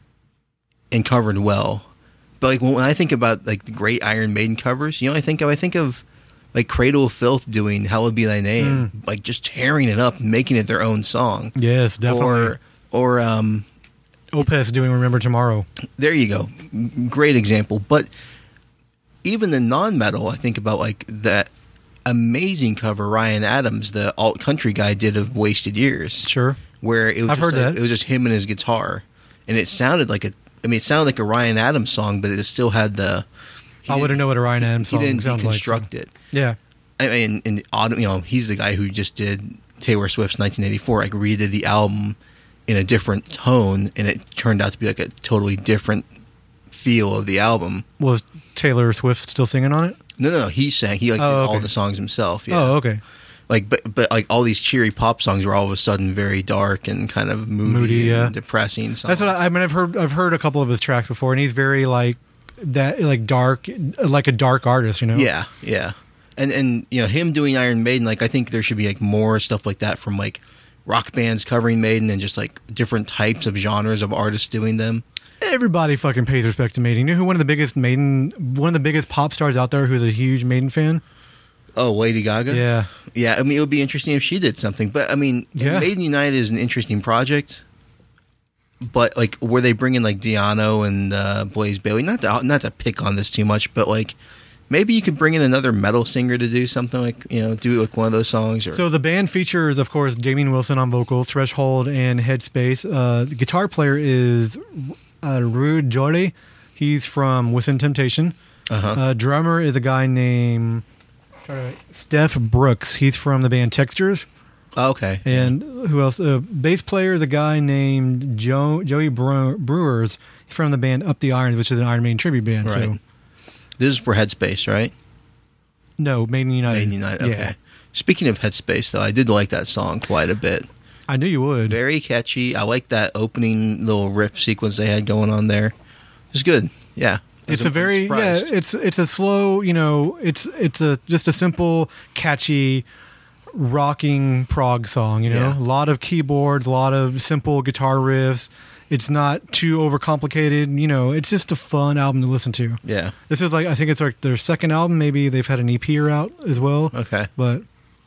and covered well. But like when I think about like the great Iron Maiden covers, you know, I think of I think of like Cradle of Filth doing "Hallowed Be Thy Name," Mm. like just tearing it up, and making it their own song. Yes, definitely. Or or um, Opeth doing Remember Tomorrow. there you go, M- great example. But even the non-metal, I think about like that amazing cover Ryan Adams, the alt country guy, did of "Wasted Years." Sure. Where it was I've just heard like- that. it was just him and his guitar, and it sounded like a. I mean, it sounded like a Ryan Adams song, but it still had the. he I wouldn't didn't- know what a Ryan Adams He song didn't sounds like. so- deconstruct it. Yeah. I mean, in the autumn, you know, he's the guy who just did Taylor Swift's nineteen eighty-four. Like redid the album in a different tone, and it turned out to be like a totally different feel of the album. Was Taylor Swift still singing on it? No, no, no. He sang. He like Oh, did okay. all the songs himself. Yeah. Oh, okay. Like, but but like all these cheery pop songs were all of a sudden very dark and kind of moody, Moody, yeah. and depressing songs. That's what I, I mean. I've heard. I've heard a couple of his tracks before, and he's very like that, like dark, like a dark artist. You know? Yeah, yeah. And and you know him doing Iron Maiden, like I think there should be like more stuff like that from like rock bands covering Maiden and just like different types of genres of artists doing them. Everybody fucking pays respect to Maiden. You know who one of the biggest Maiden, one of the biggest pop stars out there, who's a huge Maiden fan? Oh, Lady Gaga. Yeah. yeah. I mean, it would be interesting if she did something. But I mean, Yeah. Maiden United is an interesting project. But like, were they bringing like Diano and uh, Blaze Bayley? Not to not to pick on this too much, but like. Maybe you could bring in another metal singer to do something like, you know, do like one of those songs. Or So the band features, of course, Damien Wilson on vocals, Threshold, and Headspace. Uh, the guitar player is uh, Rude Jolie. He's from Within Temptation. uh-huh. Uh, drummer is a guy named Steph Brooks. He's from the band Textures. Oh, okay. And who else? Uh, bass player is a guy named Joe, Joey Bre- Brewers. He's from the band Up the Irons, which is an Iron Maiden tribute band. Right. So This is for Headspace, right? no, Maiden United. Maiden United. Okay. Yeah. Speaking of Headspace, though, I did like that song quite a bit. I knew you would. Very catchy. I like that opening little riff sequence they had going on there. It's good. Yeah. I was It's a very yeah. surprised. It's it's a slow. You know, it's it's a just a simple, catchy, rocking prog song. You know, Yeah. a lot of keyboards, a lot of simple guitar riffs. It's not too overcomplicated. You know, it's just a fun album to listen to. Yeah. This is like I think it's like their second album. Maybe they've had an E P out as well. Okay. But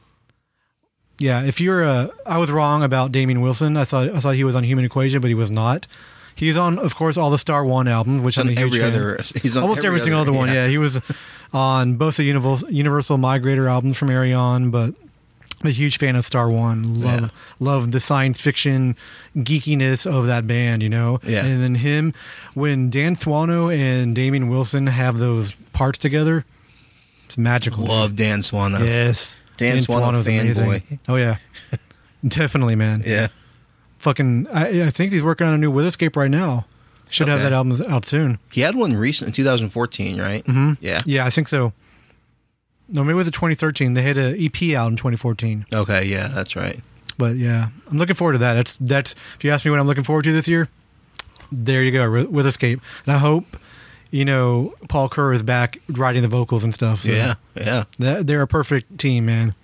yeah, if you're a, I was wrong about Damien Wilson. I thought I thought he was on Human Equation, but he was not. He's on, of course, all the Star One albums, which He's I'm a on huge every fan. other. He's on Almost every, single other one. Yeah, he was on both the Universal, Universal Migrator albums from Arion, but I'm a huge fan of Star One. Love Yeah. love the science fiction geekiness of that band, you know. Yeah. And then him, when Dan Thuano and Damien Wilson have those parts together, it's magical. Love Dan Swanno. Yes. Dan Swanno Thuano's amazing. fanboy. Oh yeah, definitely, man. Yeah. Fucking, I, I think he's working on a new Witherscape right now. Should have Okay. that album out soon. He had one recent in two thousand fourteen, right? Mm-hmm. Yeah. Yeah, I think so. No, maybe it was twenty thirteen. They had an E P out in twenty fourteen. Okay. Yeah, that's right. But yeah, I'm looking forward to that. That's that's. If you ask me what I'm looking forward to this year, There you go, with Escape. And I hope, you know, Paul Kerr is back writing the vocals and stuff. So yeah, yeah. They're a perfect team, man.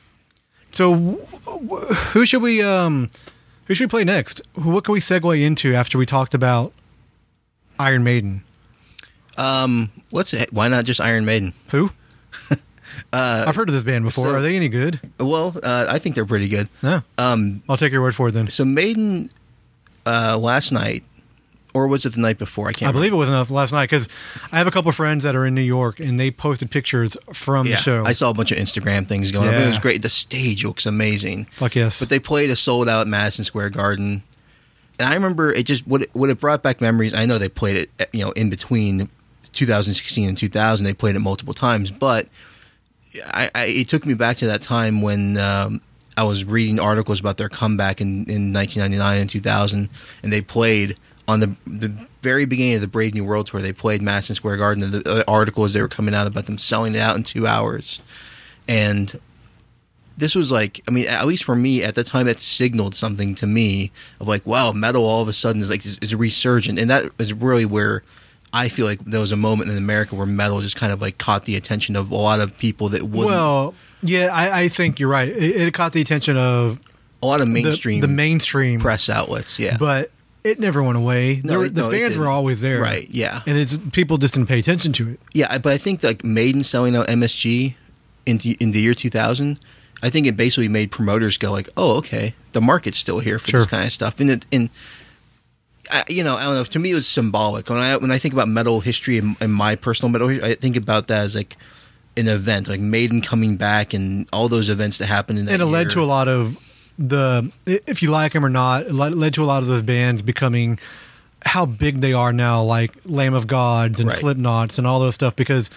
So who should we um, who should we play next? What can we segue into after we talked about Iron Maiden? Um, what's it? Why not just Iron Maiden? Who? uh, I've heard of this band before. so, Are they any good? Well, uh, I think they're pretty good. No. Um, I'll take your word for it then. So Maiden, uh, last night, or was it the night before? I can't. I remember. believe it was last night because I have a couple of friends that are in New York and they posted pictures from yeah, the show. I saw a bunch of Instagram things going yeah. up. It was great. The stage looks amazing. Fuck yes. But they played a sold out Madison Square Garden, and I remember it just what it, what it brought back memories. I know they played it, you know, in between two thousand sixteen and two thousand. They played it multiple times, but I, I, it took me back to that time when um, I was reading articles about their comeback in, in nineteen ninety-nine and two thousand, and they played on the the very beginning of the Brave New World Tour. They played Madison Square Garden, and the, the articles they were coming out about them selling it out in two hours. And this was like, I mean, at least for me at the time, that signaled something to me of like, wow, metal all of a sudden is like is resurgent, and that is really where I feel like there was a moment in America where metal just kind of like caught the attention of a lot of people that wouldn't. Well, yeah, I, I think you're right. It, it caught the attention of a lot of mainstream, the, the mainstream press outlets. Yeah, but it never went away. No, There, it- the no, it fans didn't. were always there, Right, yeah. and it's people just didn't pay attention to it. yeah, but I think like Maiden selling out M S G in the, in the year two thousand, I think it basically made promoters go like, oh, okay, the market's still here for Sure. this kind of stuff, and it, and I, you know, I don't know. To me, it was symbolic. When I when I think about metal history and, and my personal metal history, I think about that as like an event, like Maiden coming back and all those events that happened in that And it led year. to a lot of the, if you like them or not, it led led to a lot of those bands becoming how big they are now, like Lamb of Gods and Right. Slipknots and all those stuff. Because,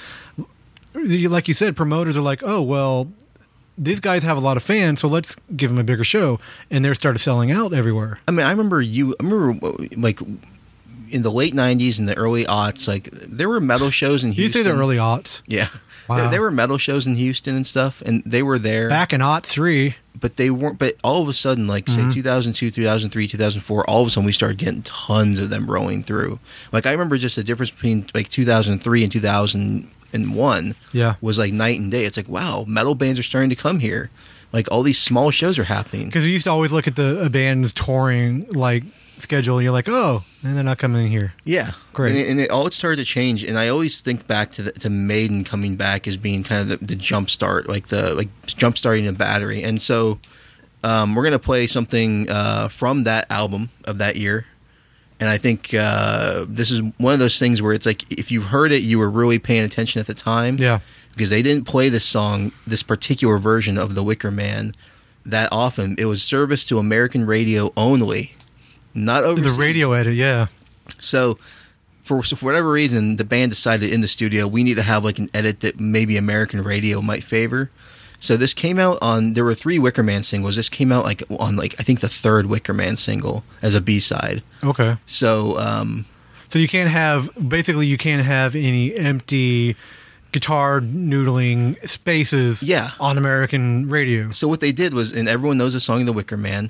like you said, promoters are like, oh well, these guys have a lot of fans, so let's give them a bigger show, and they started selling out everywhere. I mean, I remember you. I remember like in the late nineties and the early aughts, like there were metal shows in You Houston. say the early aughts, yeah. Wow. There, there were metal shows in Houston and stuff, and they were there. back in aught three. But they weren't. But all of a sudden, like say two thousand two, two thousand three, two thousand four, all of a sudden we started getting tons of them rolling through. Like I remember just the difference between like two thousand three and two thousand one. Yeah. was like night and day. It's like wow, metal bands are starting to come here. Like all these small shows are happening. Because we used to always look at the a band's touring like schedule, and you're like, oh, and they're not coming in here. Yeah, Great. And, it, and it all it started to change, and I always think back to the, to Maiden coming back as being kind of the, the jump start, like the like jump starting a battery. And so um, we're gonna play something uh, from that album of that year, and I think uh, this is one of those things where it's like if you heard it, you were really paying attention at the time. Yeah. because they didn't play this song, this particular version of The Wicker Man, that often. It was service to American radio only. Not overseas. The radio edit, yeah. So, for, so for whatever reason, the band decided in the studio we need to have like an edit that maybe American radio might favor. So this came out on. There were three Wicker Man singles. This came out like on like I think the third Wicker Man single as a B side. Okay. So, um, So you can't have basically you can't have any empty guitar noodling spaces. Yeah. On American radio. so what they did was, and everyone knows the song "The Wicker Man."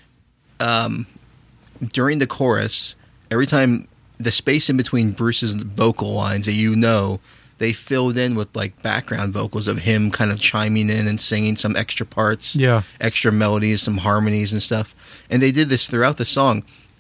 Um, during the chorus, every time the space in between Bruce's vocal lines that you know, they filled in with like background vocals of him kind of chiming in and singing some extra parts, Yeah. extra melodies, some harmonies and stuff. And they did this throughout the song.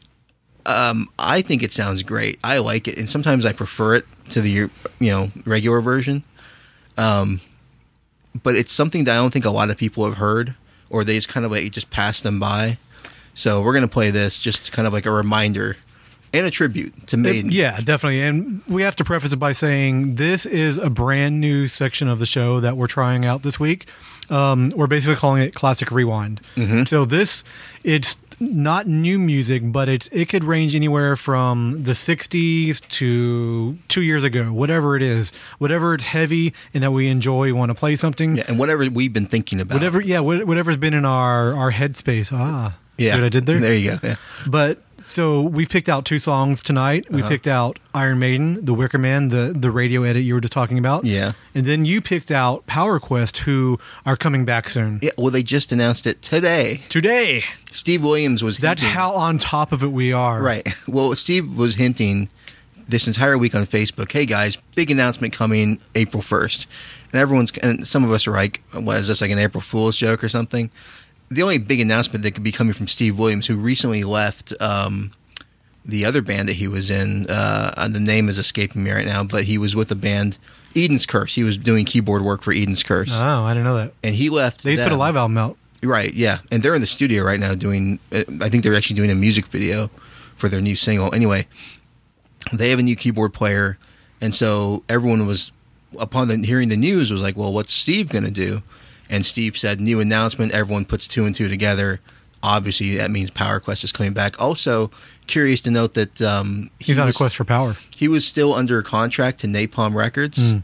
Um, I think it sounds great. I like it, and sometimes I prefer it to the you know regular version. Um, but it's something that I don't think a lot of people have heard, or they just kind of like just pass them by. So we're gonna play this, just kind of like a reminder and a tribute to Maiden. It- yeah, definitely. And we have to preface it by saying this is a brand new section of the show that we're trying out this week. Um, we're basically calling it Classic Rewind. Mm-hmm. So this, it's not new music, but it's it could range anywhere from the sixties to two years ago, whatever it is. Whatever it's heavy and that we enjoy, want to play something. Yeah, and whatever we've been thinking about. Whatever, yeah, wha- whatever's been in our, our headspace. Ah, Yeah. See what I did there? There you go. Yeah. But so we picked out two songs tonight. We Uh-huh. picked out Iron Maiden, The Wicker Man, the, the radio edit you were just talking about. Yeah. And then you picked out Power Quest, who are coming back soon. Yeah, well, they just announced it today. Today. Steve Williams was That's hinting- how on top of it we are. Right. Well, Steve was hinting this entire week on Facebook, hey, guys, big announcement coming April first. And everyone's, and some of us are like, what, is this like an April Fool's joke or something? The only big announcement that could be coming from Steve Williams, who recently left um, the other band that he was in, uh, the name is escaping me right now, but he was with the band Eden's Curse. He was doing keyboard work for Eden's Curse. Oh, I didn't know that. And he left. They just put a them. live album out. Right, yeah. And they're in the studio right now doing, uh, I think they're actually doing a music video for their new single. Anyway, they have a new keyboard player. And so everyone was, upon the, hearing the news, was like, well, what's Steve going to do? And Steve said, new announcement. Everyone puts two and two together. Obviously, that means Power Quest is coming back. Also, curious to note that um, he He's on was, a quest for power. He was still under contract to Napalm Records. Mm.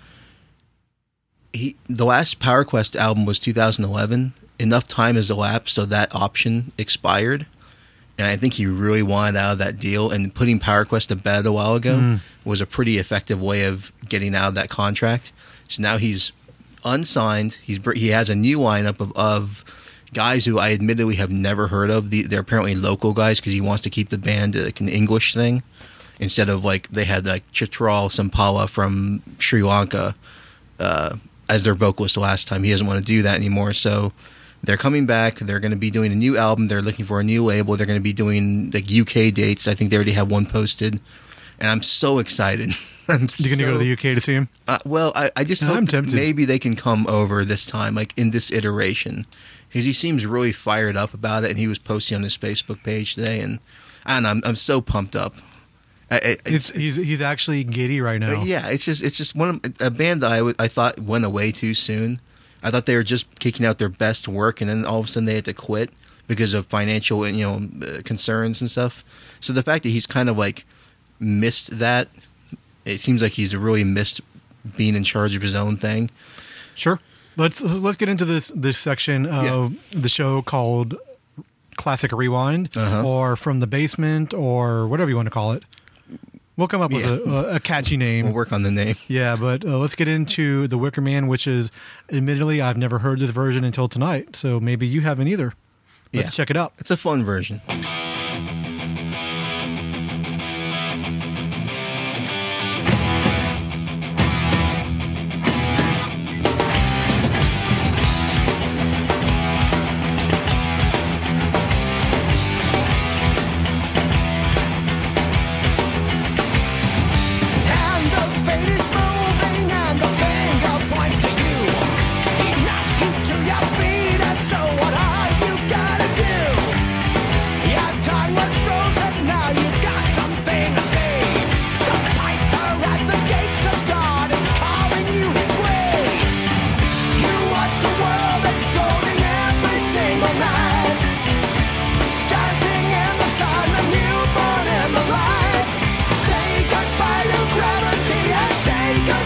He the last Power Quest album was two thousand eleven. Enough time has elapsed, so that option expired. And I think he really wanted out of that deal. And putting Power Quest to bed a while ago Mm. was a pretty effective way of getting out of that contract. So now he's unsigned. He's br- he has a new lineup of, of guys who I admittedly have never heard of. The, they're apparently local guys because he wants to keep the band like an English thing instead of like they had like Chitral Sampala from Sri Lanka uh, as their vocalist last time. He doesn't want to do that anymore. So they're coming back. They're going to be doing a new album. They're looking for a new label. They're going to be doing like U K dates. I think they already have one posted. And I'm so excited. I'm You're going to so, go to the U K to see him? Uh, well, I, I just I'm hope tempted. maybe they can come over this time, like in this iteration. Because he seems really fired up about it. And he was posting on his Facebook page today. And I don't know, I'm, I'm so pumped up. I, I, He's, he's, he's actually giddy right now. uh, Yeah, it's just it's just one of, a band that I, w- I thought went away too soon. I thought they were just kicking out their best work, and then all of a sudden they had to quit because of financial, you know, uh, concerns and stuff. So the fact that he's kind of like missed that, it seems like he's really missed being in charge of his own thing. Sure. Let's let's get into this this section of the show called Classic Rewind, Uh-huh. or From the Basement, or whatever you want to call it. We'll come up with Yeah. a, a catchy name. We'll work on the name. Yeah, but uh, let's get into The Wicker Man, which is, admittedly, I've never heard this version until tonight, so maybe you haven't either. Let's Yeah. check it out. It's a fun version. And the fate is moving and the finger points to you. He knocks you to your feet, and so what are you gonna do? Your tongue was frozen, now you've got something to say. The piper at the gates of dawn is calling you his way. You watch the world exploding every single night, dancing in the sun, a newborn in the light. Say goodbye to gravity and say goodbye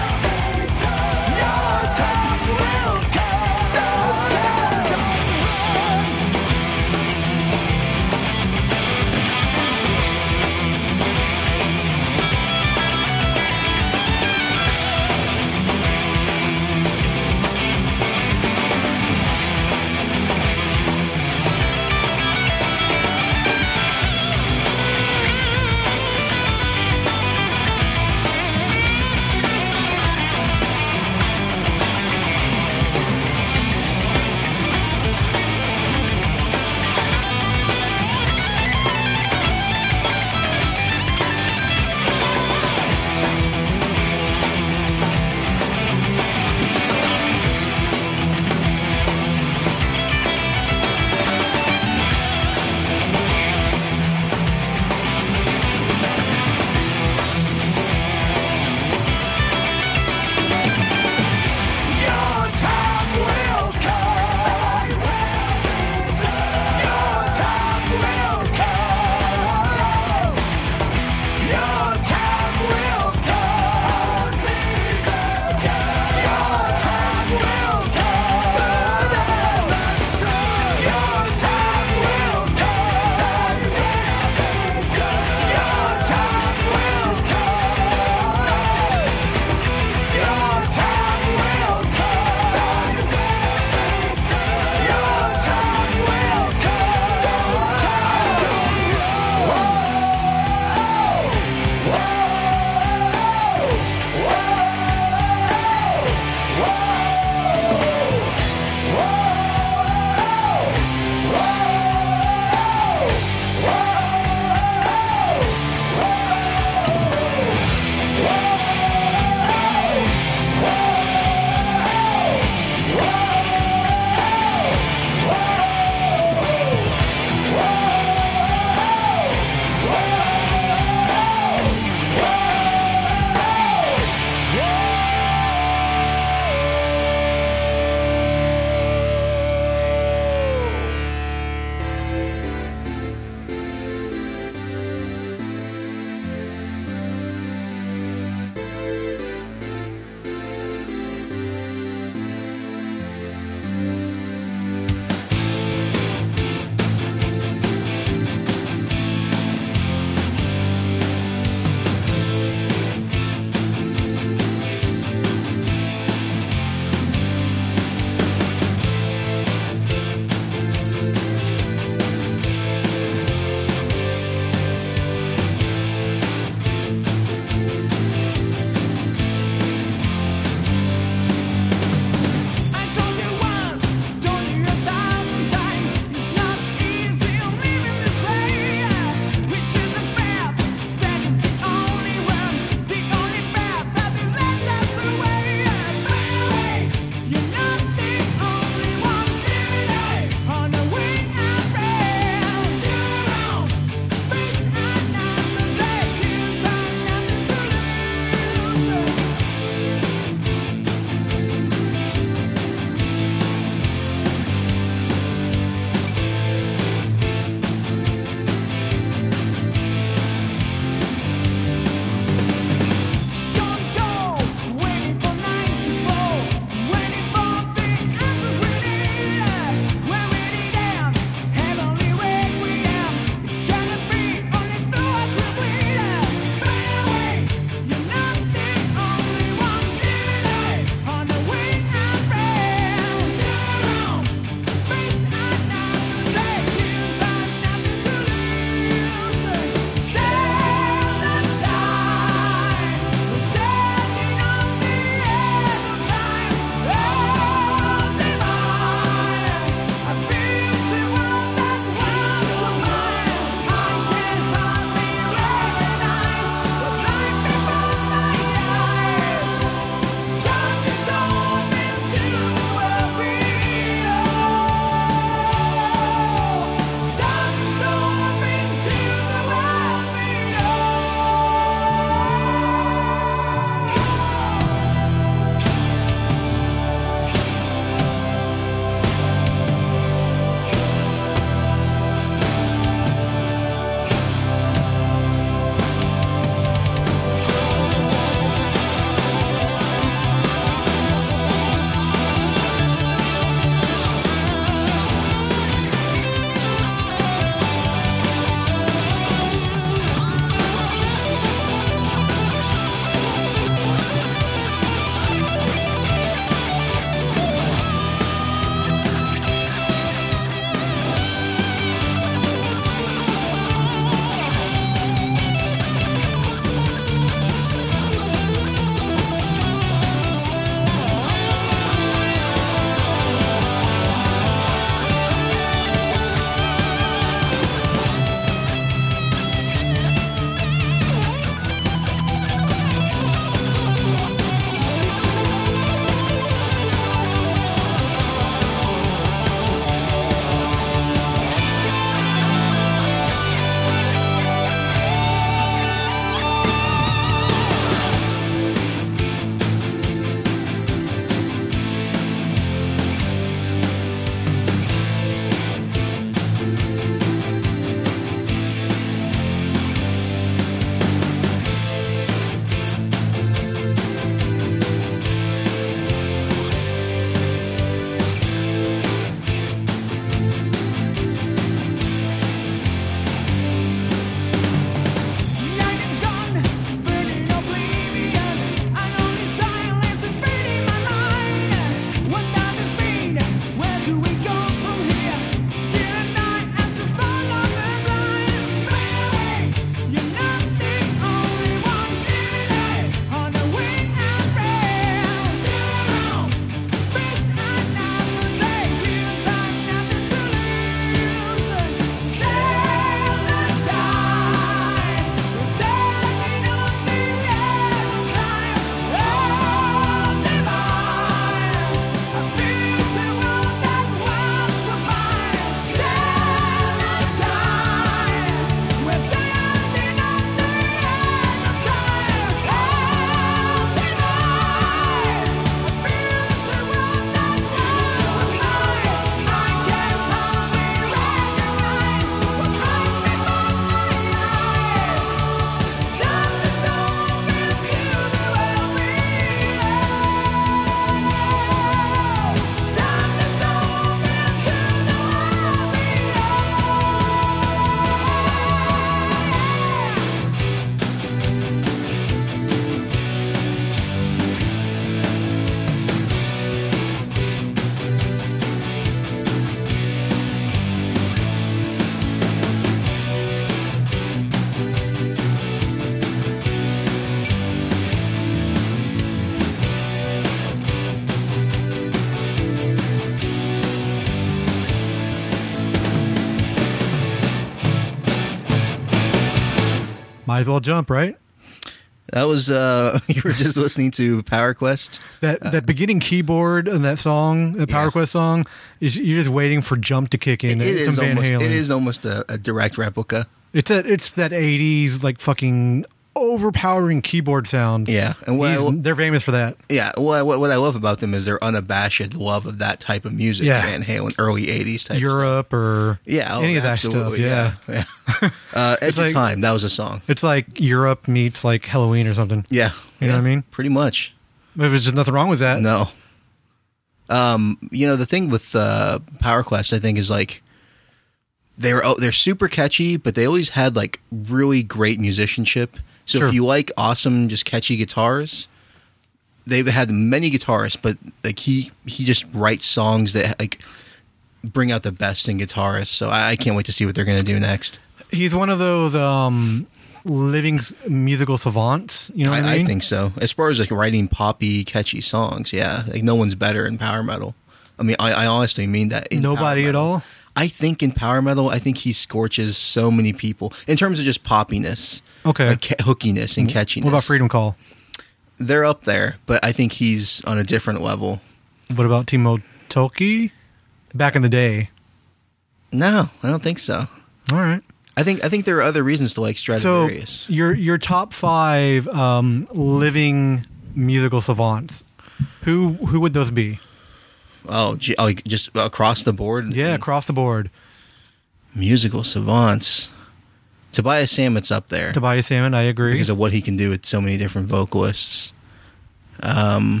Might as well jump, right? That was uh, you were just listening to Power Quest. That that beginning keyboard in that song, the Power Yeah. Quest song, is you're just waiting for Jump to kick in. It, it It's some is Van almost Halen. it is almost a, a direct replica. It's a, it's that eighties like fucking overpowering keyboard sound. Yeah, and what I, He's- they're famous for that. yeah, what, what what I love about them is their unabashed love of that type of music. Yeah. Van Halen, early eighties type. Europe or Stuff. Yeah, oh, any of that absolutely, stuff. Yeah. yeah. yeah. uh, Edge It's of like- Time. That was a song. It's like Europe meets like Halloween or something. Yeah, You know yeah, what I mean? Pretty much. There's just nothing wrong with that. No. Um, you know, the thing with uh, Power Quest, I think, is like they're oh, they're super catchy, but they always had like really great musicianship. So Sure. if you like awesome, just catchy guitars, they've had many guitarists, but like he he just writes songs that like bring out the best in guitarists. So I, I can't wait to see what they're going to do next. He's one of those um, living s- musical savants. You know what I, I, mean? I think so. As far as like writing poppy, catchy songs, yeah, like no one's better in power metal. I mean, I, I honestly mean that. In Nobody power at metal. all? I think in power metal, I think he scorches so many people in terms of just poppiness, Okay. like ca- hookiness and catchiness. What about Freedom Call? They're up there, but I think he's on a different level. What about Timo Tolkki? Back in the day. No, I don't think so. All right. I think I think there are other reasons to like So Stradivarius. your your top five um, living musical savants. Who who would those be? oh, gee, oh, just across the board. Yeah, across the board. musical savants. Tobias Sammet's up there. Tobias Salmon, I agree. Because of what he can do with so many different vocalists. Um,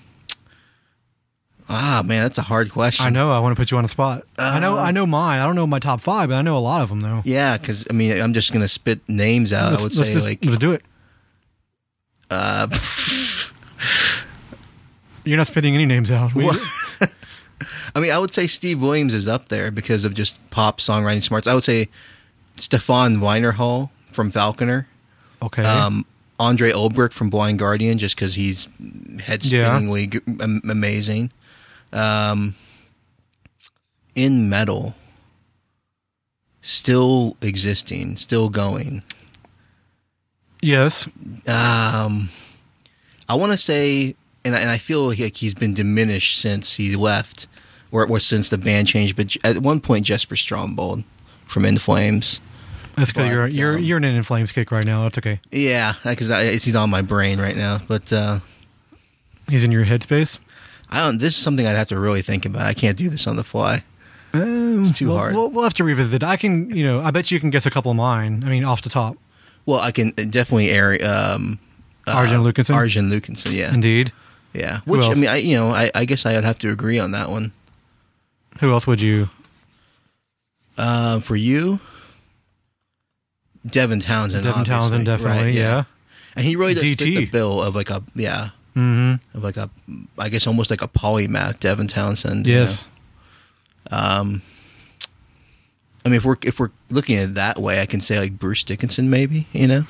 ah, man, that's a hard question. I know. I want to put you on the spot. I know. Uh, I know mine. I don't know my top five, but I know a lot of them though. Yeah, because I mean, I'm just gonna spit names out. let's, I would let's say just- like, let's do it. uh, You're not spitting any names out. We- Well, I mean, I would say Steve Williams is up there because of just pop songwriting smarts. I would say Stefan Weinerhall from Falconer. okay. Um, Andre Olbrich from Blind Guardian, just because he's head spinningly g am- amazing. Um, in metal, still existing, still going. yes. Um, I want to say, and I, and I feel like he's been diminished since he left, or, or since the band changed. But at one point, Jesper Strombold from In Flames. That's because you're but, you're um, you're in an In Flames kick right now. That's okay. Yeah, because he's on my brain right now. But uh, He's in your headspace. I don't. This is something I'd have to really think about. I can't do this on the fly. It's too We'll, hard. We'll, we'll have to revisit. I can, you know, I bet you can guess a couple of mine. I mean, off the top. Well, I can definitely air um, uh, Arjen Lucanson? Arjen Lucanson, yeah, Indeed. yeah. Who Which I else? mean, I you know, I, I guess I would have to agree on that one. Who else would you? Uh, for you, Devin Townsend. Devin Townsend, obviously, definitely. right, Yeah. And he really does D fit T. the bill of like a yeah, Mm-hmm. of like a I guess almost like a polymath. Devin Townsend. you Yes. know. Um. I mean, if we're if we're looking at it that way, I can say like Bruce Dickinson, maybe. You know.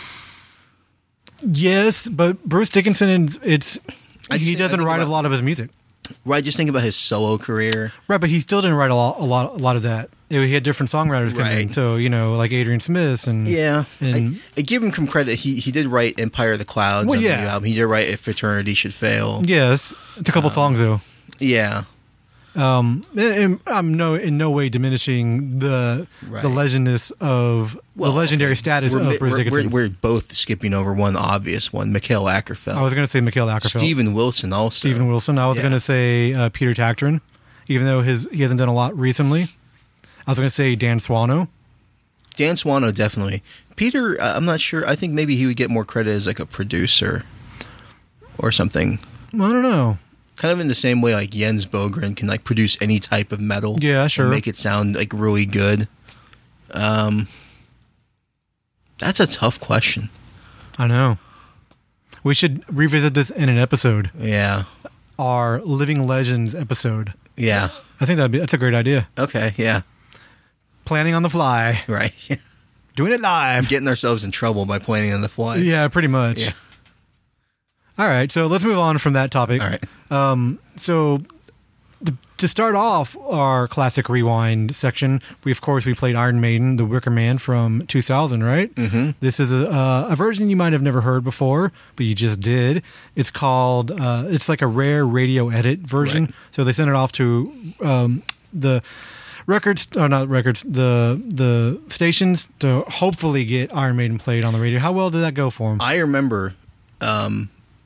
Yes, but Bruce Dickinson, it's I just he think- I doesn't think write about- a lot of his music. Right. Just think about his solo career. Right, but he still didn't write a lot, a lot, a lot of that. He had different songwriters come in, Right. so you know, like Adrian Smith and Yeah, and I, I give him some credit. He he did write Empire of the Clouds. Well, on the yeah. new album. He did write If Fraternity Should Fail. yes, it's a couple Um, songs though. Yeah, Um, and, and I'm no in no way diminishing the Right. the legendness of Well, the legendary okay. status we're, of mi- Bruce we're, Dickinson. we're, we're both skipping over one obvious one, Mikhail Ackerfeld. I was going to say Mikhail Ackerfeld, Stephen Wilson also. Stephen Wilson. I was Yeah. going to say uh, Peter Tactrin, even though his he hasn't done a lot recently. I was going to say Dan Swano. Dan Swano, definitely. Peter, uh, I'm not sure. I think maybe he would get more credit as like a producer or something. I don't know. Kind of in the same way like Jens Bogren can like produce any type of metal. Yeah, sure. And make it sound like really good. Um, that's a tough question. I know. We should revisit this in an episode. Yeah. Our Living Legends episode. Yeah. I think that'd be that's a great idea. Okay. Yeah. Planning on the fly, Right. doing it live. Getting ourselves in trouble by planning on the fly. Yeah, pretty much. Yeah. All right, so let's move on from that topic. All right. Um, so to, to start off our classic rewind section, we of course we played Iron Maiden, The Wicker Man from two thousand, right? Mm-hmm. This is a, uh, a version you might have never heard before, but you just did. It's called, uh, it's like a rare radio edit version. Right. So they sent it off to um, the records, or not records, the the stations to hopefully get Iron Maiden played on the radio. How well did that go for them? I remember um,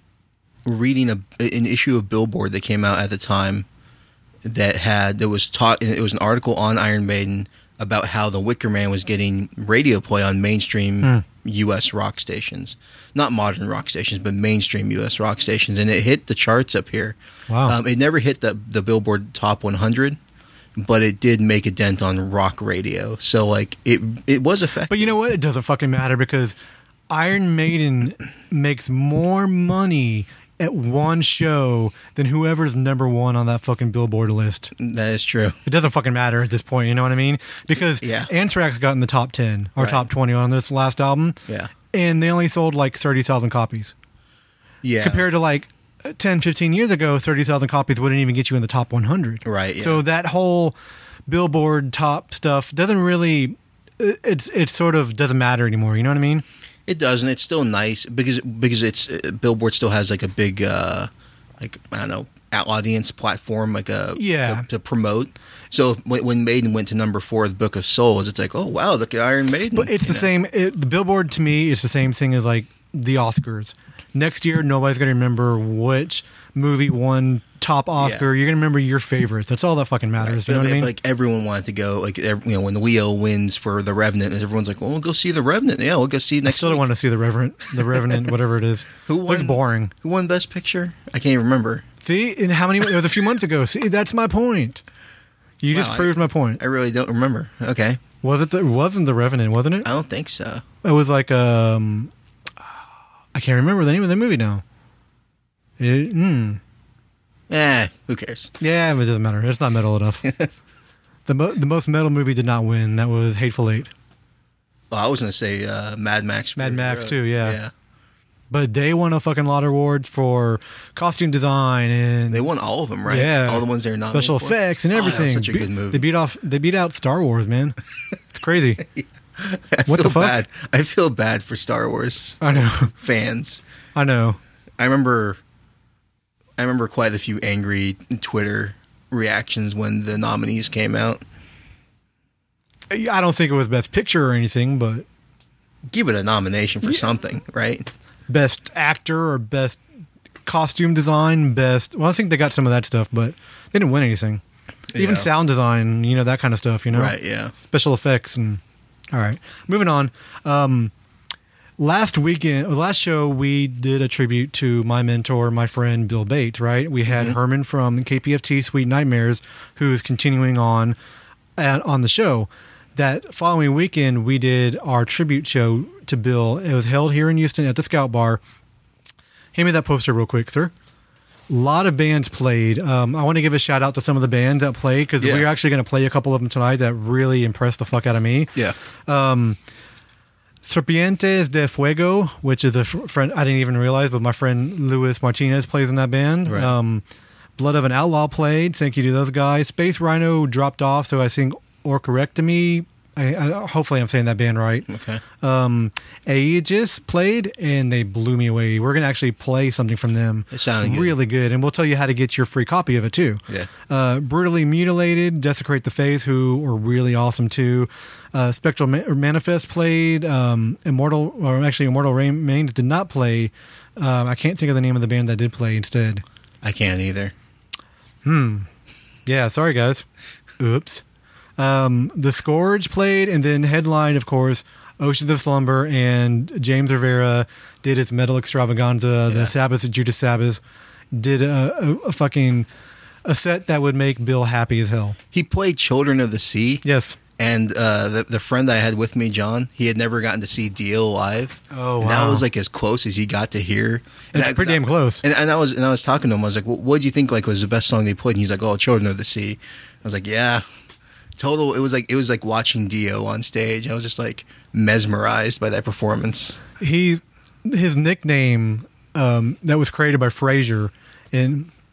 reading a, an issue of Billboard that came out at the time that had that was taught. It was an article on Iron Maiden about how the Wicker Man was getting radio play on mainstream mm. U S rock stations, not modern rock stations, but mainstream U S rock stations, and it hit the charts up here. Wow! Um, it never hit the the Billboard Top one hundred. But it did make a dent on rock radio. So, like, it it was effective. But you know what? It doesn't fucking matter because Iron Maiden makes more money at one show than whoever's number one on that fucking Billboard list. That is true. It doesn't fucking matter at this point. You know what I mean? Because yeah. Anthrax got in the top ten or right. top twenty on this last album. Yeah. And they only sold like thirty thousand copies. Yeah. Compared to like ten, fifteen years ago, thirty thousand copies wouldn't even get you in the top one hundred. Right. Yeah. So that whole Billboard top stuff doesn't really, it's it sort of doesn't matter anymore. You know what I mean? It doesn't. It's still nice because because it's uh, Billboard still has like a big uh, like I don't know audience platform like a yeah. to, to promote. So when, when Maiden went to number four of the Book of Souls, it's like, oh wow, look at Iron Maiden. But it's the know? same. It, the Billboard to me is the same thing as like the Oscars. Next year, nobody's going to remember which movie won top Oscar. Yeah. You're going to remember your favorites. That's all that fucking matters. Right. You know what I mean? Like everyone wanted to go. Like every, you know, when the Leo wins for The Revenant, everyone's like, "Well, we'll go see The Revenant." Yeah, we'll go see next. I still week. don't want to see the Revenant. The Revenant, whatever it is. Who won? Looks boring. Who won Best Picture? I can't even remember. See, and how many? It was a few months ago. See, that's my point. You wow, just proved I, my point. I really don't remember. Okay. Was it? The, wasn't the Revenant? Wasn't it? I don't think so. It was like um, I can't remember the name of the movie now. It, mm. Eh, who cares? Yeah, it doesn't matter. It's not metal enough. the mo- the most metal movie did not win. That was Hateful Eight. Well, I was going to say uh, Mad Max. Mad Max Road. too, yeah. Yeah. But they won a fucking lot of awards for costume design and they won all of them, right? Yeah, all the ones they're nominated special for. effects and everything. Oh, that was such a good movie. They beat off. They beat out Star Wars, man. It's crazy. I what feel the fuck? Bad. I feel bad for Star Wars. I know fans. I know. I remember. I remember quite a few angry Twitter reactions when the nominees came out. I don't think it was Best Picture or anything, but give it a nomination for yeah. something, right? Best Actor or Best Costume Design, Best... Well, I think they got some of that stuff, but they didn't win anything. Even yeah. sound design, you know, that kind of stuff, you know? Right, yeah. Special effects and... All right. Moving on. Um, last weekend, last show, we did a tribute to my mentor, my friend, Bill Bates, right? We had mm-hmm. Herman from K P F T Sweet Nightmares, who's continuing on at, on the show. That following weekend, we did our tribute show to Bill. It was held here in Houston at the Scout Bar. Hand me that poster real quick, sir. A lot of bands played. Um, I want to give a shout out to some of the bands that played because yeah. we're actually going to play a couple of them tonight that really impressed the fuck out of me. Yeah. Um, Serpientes de Fuego, which is a f- friend I didn't even realize, but my friend Luis Martinez plays in that band. Right. Um, Blood of an Outlaw played. Thank you to those guys. Space Rhino dropped off, so I think Orchorectomy. I, I, hopefully I'm saying that band right. Okay. Um, Aegis played, and they blew me away. We're going to actually play something from them. It sounded really good. good, and we'll tell you how to get your free copy of it, too. Yeah. Uh, Brutally Mutilated, Desecrate the Face, who were really awesome, too. Uh, Spectral Ma- Manifest played. Um, Immortal, or actually Immortal Remains did not play. Um, I can't think of the name of the band that did play instead. I can't either. Hmm. Yeah, sorry, guys. Oops. Um, the Scourge played, and then headline, of course, Oceans of Slumber, and James Rivera did his metal extravaganza. Yeah. The Sabbath, Judas Sabbath, did a, a, a fucking a set that would make Bill happy as hell. He played Children of the Sea. Yes. And uh, the the friend that I had with me, John, he had never gotten to see Dio live. Oh, wow. And that was like as close as he got to hear. And it's I, pretty damn close. And, and I was and I was talking to him. I was like, well, "What do you think like was the best song they played?" And he's like, "Oh, Children of the Sea." I was like, "Yeah." Total. It was like it was like watching Dio on stage. I was just like mesmerized by that performance. He, his nickname um, that was created by Frasier, and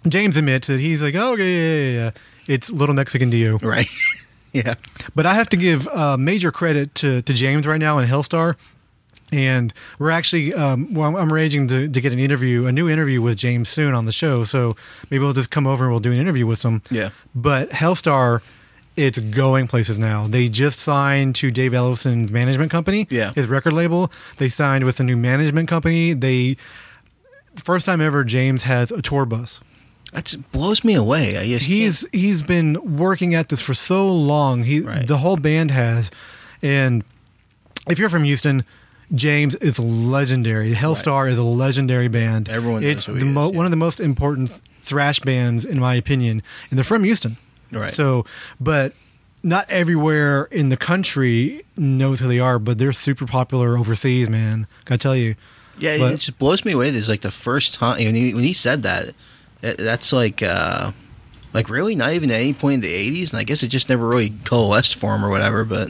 James admits it. He's like, oh, okay, yeah, yeah, yeah. It's Little Mexican Dio. Right. Yeah. But I have to give uh, major credit to, to James right now in Hellstar. And we're actually, um, well, I'm arranging to, to get an interview, a new interview with James soon on the show. So maybe we'll just come over and we'll do an interview with him. Yeah. But Hellstar, it's going places now. They just signed to Dave Ellison's management company, Yeah. his record label. They signed with a new management company. They, first time ever, James has a tour bus. That blows me away. I just He's can't- he's been working at this for so long. He Right. the whole band has, and if you're from Houston, James is legendary. Hellstar is a legendary band. Everyone knows it's who he the is, mo- yeah. one of the most important thrash bands in my opinion, and they're from Houston. Right. So, but not everywhere in the country knows who they are, but they're super popular overseas, man. Gotta tell you. Yeah, But- it just blows me away. This is like the first time when he, when he said that. that- That's like, uh, like really not even at any point in the eighties, and I guess it just never really coalesced for him or whatever. But,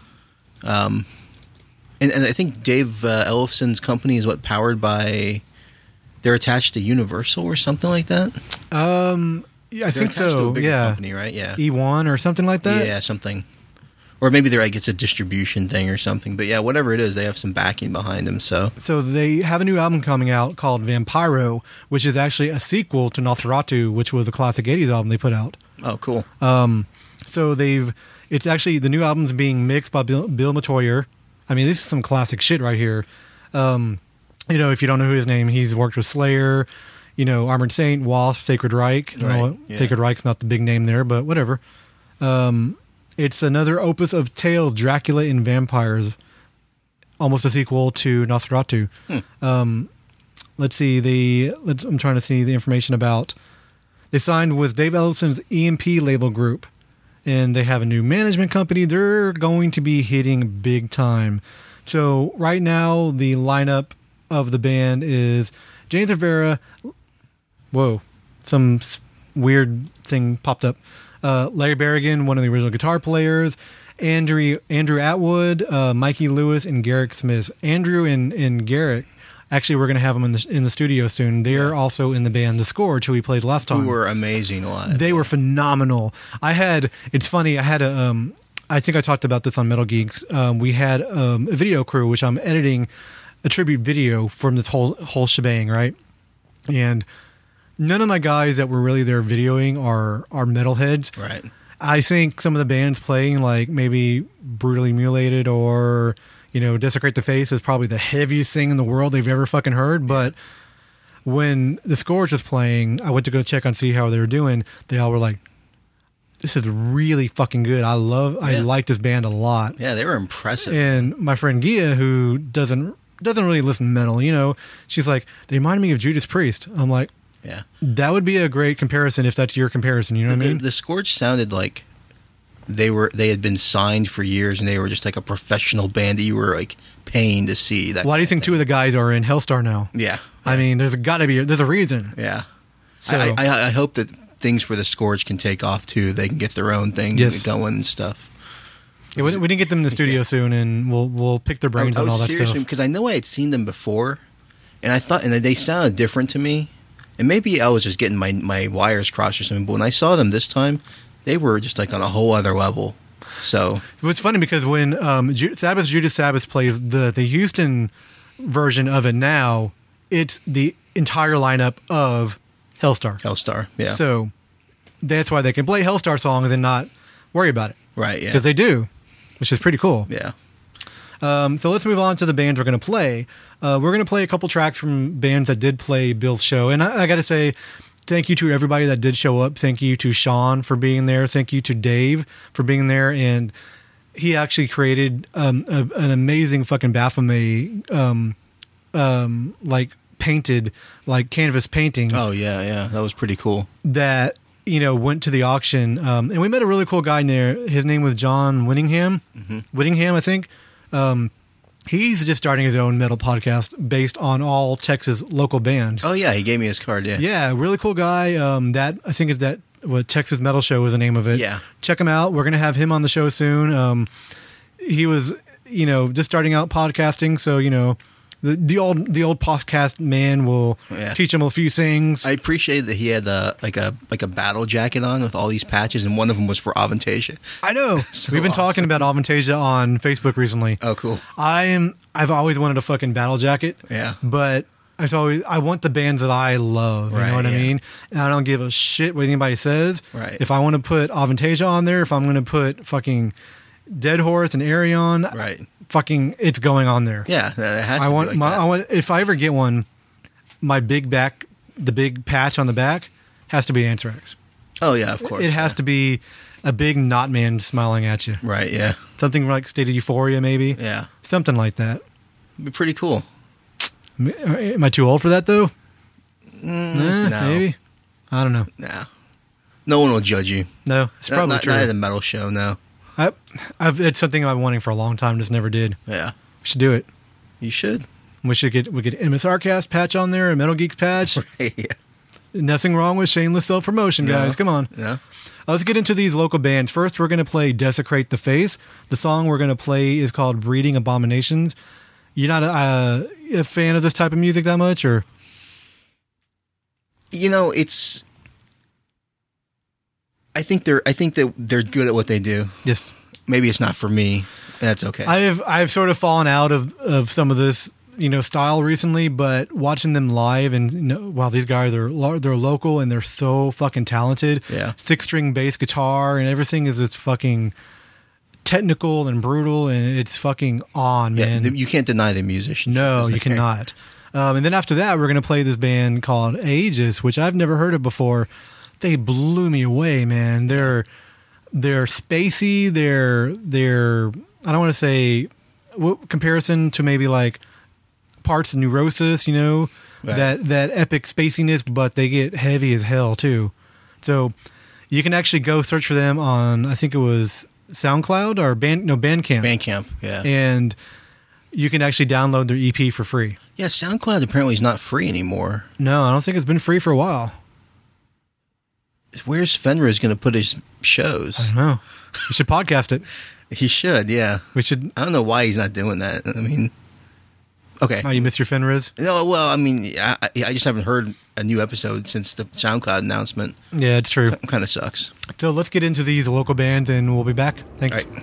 um, and, and I think Dave uh, Ellison's company is what powered by. They're attached to Universal or something like that. Um, yeah, I They're think attached to a so. bigger Yeah, company, right? Yeah, E one or something like that. yeah, something. Or maybe they're like it's a distribution thing or something. But yeah, whatever it is, they have some backing behind them. So So they have a new album coming out called Vampiro, which is actually a sequel to Nosferatu, which was a classic eighties album they put out. oh, cool. Um, so they've it's actually the new album's being mixed by Bill, Bill Metoyer. I mean, this is some classic shit right here. Um, you know, if you don't know who his name, he's worked with Slayer, you know, Armored Saint, Wasp, Sacred Reich. Right, Well, yeah. Sacred Reich's not the big name there, but whatever. Um, it's another opus of tales, Dracula and vampires, almost a sequel to Nosferatu. Hmm. Um, let's see the. Let's, I'm trying to see the information about. They signed with Dave Ellison's E M P label group, and they have a new management company. They're going to be hitting big time. So right now, the lineup of the band is James Rivera. Whoa, some s- weird thing popped up. Uh, Larry Berrigan, one of the original guitar players. Andrew Andrew Atwood, uh, Mikey Lewis, and Garrick Smith. Andrew and, and Garrick. Actually, we're going to have them in the in the studio soon. They're also in the band The Scourge, who we played last time. Who were amazing live. They were phenomenal. I had, it's funny, I had a, um, I think I talked about this on Metal Geeks. Um, we had um, a video crew, which I'm editing a tribute video from this whole whole shebang, right? And none of my guys that were really there videoing are are metalheads. Right. I think some of the bands playing, like maybe Brutally Mutilated or, you know, Desecrate the Face is probably the heaviest thing in the world they've ever fucking heard. But when The Scourge was playing, I went to go check on see how they were doing. They all were like, this is really fucking good. I love, I Yeah. like this band a lot. Yeah, they were impressive. And my friend Gia, who doesn't doesn't really listen to metal, you know, she's like, they remind me of Judas Priest. I'm like, yeah. that would be a great comparison if that's your comparison. You know what the, I mean? the Scourge sounded like they were they had been signed for years and they were just like a professional band that you were like paying to see. That Why do you kind think of two of the guys are in Hellstar now? thing. Yeah. I mean, there's got to be, there's a reason. Yeah. So- I, I, I hope that things where the Scourge can take off too. They can get their own thing Yes. going and stuff. Yeah, we, we didn't get them in the studio soon, and we'll we'll pick their brains I, I on was all that serious stuff. because I know I had seen them before, and I thought and they sounded different to me. And maybe I was just getting my my wires crossed or something. But when I saw them this time, they were just like on a whole other level. So It's funny because when um, Ju- Sabbath Judas Sabbath plays the the Houston version of it now, it's the entire lineup of Hellstar. Hellstar, yeah, So that's why they can play Hellstar songs and not worry about it, right, yeah, because they do, which is pretty cool. yeah. Um, so let's move on to the bands we're going to play. Uh, we're going to play a couple tracks from bands that did play Bill's show. And I, I got to say, thank you to everybody that did show up. Thank you to Sean for being there. Thank you to Dave for being there. And he actually created um, a, an amazing fucking Baphomet, um, um, like painted, like canvas painting Oh yeah, yeah, that was pretty cool. that, you know, went to the auction. Um, and we met a really cool guy in there. His name was John Whittingham. Whittingham, I think. Um, he's just starting his own metal podcast based on all Texas local bands. Oh yeah, he gave me his card. Yeah, Yeah, really cool guy. Um, that I think is that what Texas Metal Show is the name of it. Yeah. Check him out. We're gonna have him on the show soon. Um, he was, you know, just starting out podcasting, so you know, the, the old the old podcast man will Yeah. teach him a few things. I appreciate that he had a, like a like a battle jacket on with all these patches, and one of them was for Avantasia. I know. So We've been awesome. talking about Avantasia on Facebook recently. Oh, cool. I am. I've always wanted a fucking battle jacket. Yeah. But I've always I want the bands that I love. You Right, know what I yeah. mean? And I don't give a shit what anybody says. Right. If I want to put Avantasia on there, if I'm going to put fucking Dead Horse and Arion, Right. fucking, it's going on there. Yeah, that has to I be want like my. that. I want if I ever get one, my big back, the big patch on the back has to be Anthrax. Oh yeah, of course. It has yeah. to be a big knot man smiling at you. Right. Yeah. Something like State of Euphoria, maybe. Yeah. Something like that. It'd be pretty cool. Am I too old for that though? Nah, no. maybe. I don't know. Nah. No one will judge you. No, it's Not, probably not, true. not at the metal show. No. I, I've it's something I've been wanting for a long time, just never did. Yeah. We should do it. You should. We should get we get M S R Cast patch on there, a Metal Geeks patch. yeah. Nothing wrong with shameless self promotion, No. guys. Come on. Yeah. Let's get into these local bands. First, we're going to play Desecrate the Face. The song we're going to play is called Breeding Abominations. You're not a, uh, a fan of this type of music that much, or? You know, it's. I think they're. I think that they're good at what they do. Yes. Maybe it's not for me. And that's okay. I've I've sort of fallen out of, of some of this, you know, style recently, but watching them live and you know, wow, these guys are lo- they're local and they're so fucking talented. Yeah. Six string bass guitar and everything is just fucking technical and brutal and it's fucking on, yeah, man. th- you can't deny the musician. No, you cannot. Um, and then after that, we're going to play this band called Aegis, which I've never heard of before. They blew me away, man. They're they're spacey. They're they're I don't want to say what comparison to maybe like parts of Neurosis, you know, Right. that that epic spaciness, but they get heavy as hell too. So you can actually go search for them on I think it was SoundCloud or Band no Bandcamp. Bandcamp. Yeah. And you can actually download their E P for free. Yeah. SoundCloud apparently is not free anymore. No, I don't think it's been free for a while. Where's Fenris going to put his shows? I don't know. You should podcast it. He should. Yeah. We should. I don't know why he's not doing that. I mean. Okay. Oh, you missed your Fenriz? No, well, I mean, I, I just haven't heard a new episode since the SoundCloud announcement. Yeah, it's true. Kind of sucks. So let's get into these local bands and we'll be back. Thanks. All right.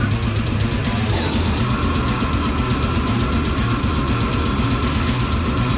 Thank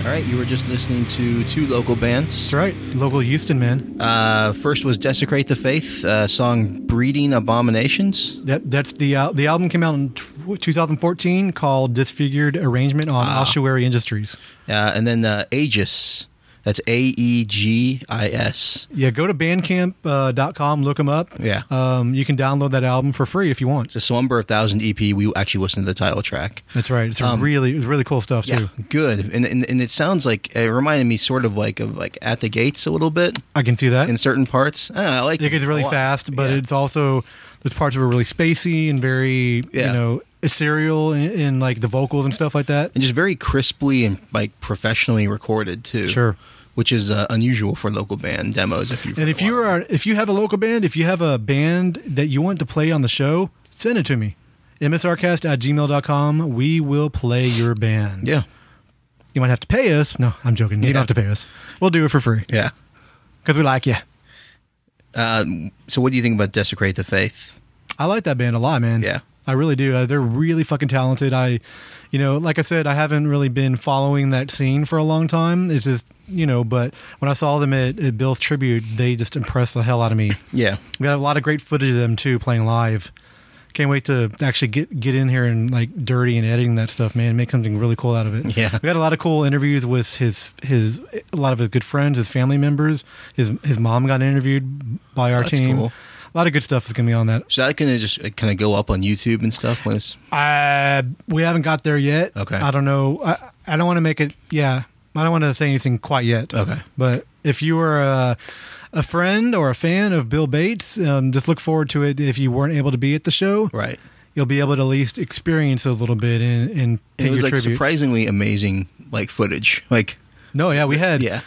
All right, you were just listening to two local bands. That's right. Local Houston, man. Uh, first was Desecrate the Faith, uh, song Breeding Abominations. That that's the uh, the album came out in t- twenty fourteen called Disfigured Arrangement on Ah. Ossuary Industries. Uh, and then uh, Aegis. That's A E G I S. Yeah, go to bandcamp dot com, look them up. Yeah. Um, you can download that album for free if you want. It's a Slumber of Thousand E P. We actually listened to the title track. That's right. It's a Um, really it's really cool stuff Yeah, too. good. And, and and it sounds like it reminded me sort of like of like At the Gates a little bit I can see that. in certain parts. I, don't know, I like It gets really a lot. fast, but Yeah. it's also there's parts of it really spacey and very Yeah. you know ethereal in, in like the vocals and stuff like that. and just very crisply and like professionally recorded too. Sure. Which is uh, unusual for local band demos. If you And if you are if you have a local band, if you have a band that you want to play on the show, send it to me. M S R cast at gmail dot com. We will play your band. yeah, You might have to pay us. No, I'm joking. You Yeah. don't have to pay us. We'll do it for free yeah. because we like you. Uh, so what do you think about Desecrate the Faith? I like that band a lot, man. Yeah. I really do. Uh, they're really fucking talented. I, you know, like I said, I haven't really been following that scene for a long time. It's just, you know, but when I saw them at, at Bill's tribute, they just impressed the hell out of me. Yeah, We got a lot of great footage of them too playing live. Can't wait to actually get get in here and like dirty and editing that stuff, man. Make something really cool out of it. Yeah. We got a lot of cool interviews with his his a lot of his good friends, his family members. His his mom got interviewed by our That's team. cool. A lot of good stuff is gonna be on that. so that can just kind of go up on YouTube and stuff when it's Uh, we haven't got there yet. Okay. I don't know. I, I don't want to make it. Yeah, I don't want to say anything quite yet. Okay. But if you are a, a friend or a fan of Bill Bates, um, just look forward to it. If you weren't able to be at the show, right. you'll be able to at least experience a little bit and, and And pay it was your like tribute. surprisingly amazing, like footage. Like No, yeah, we had. yeah,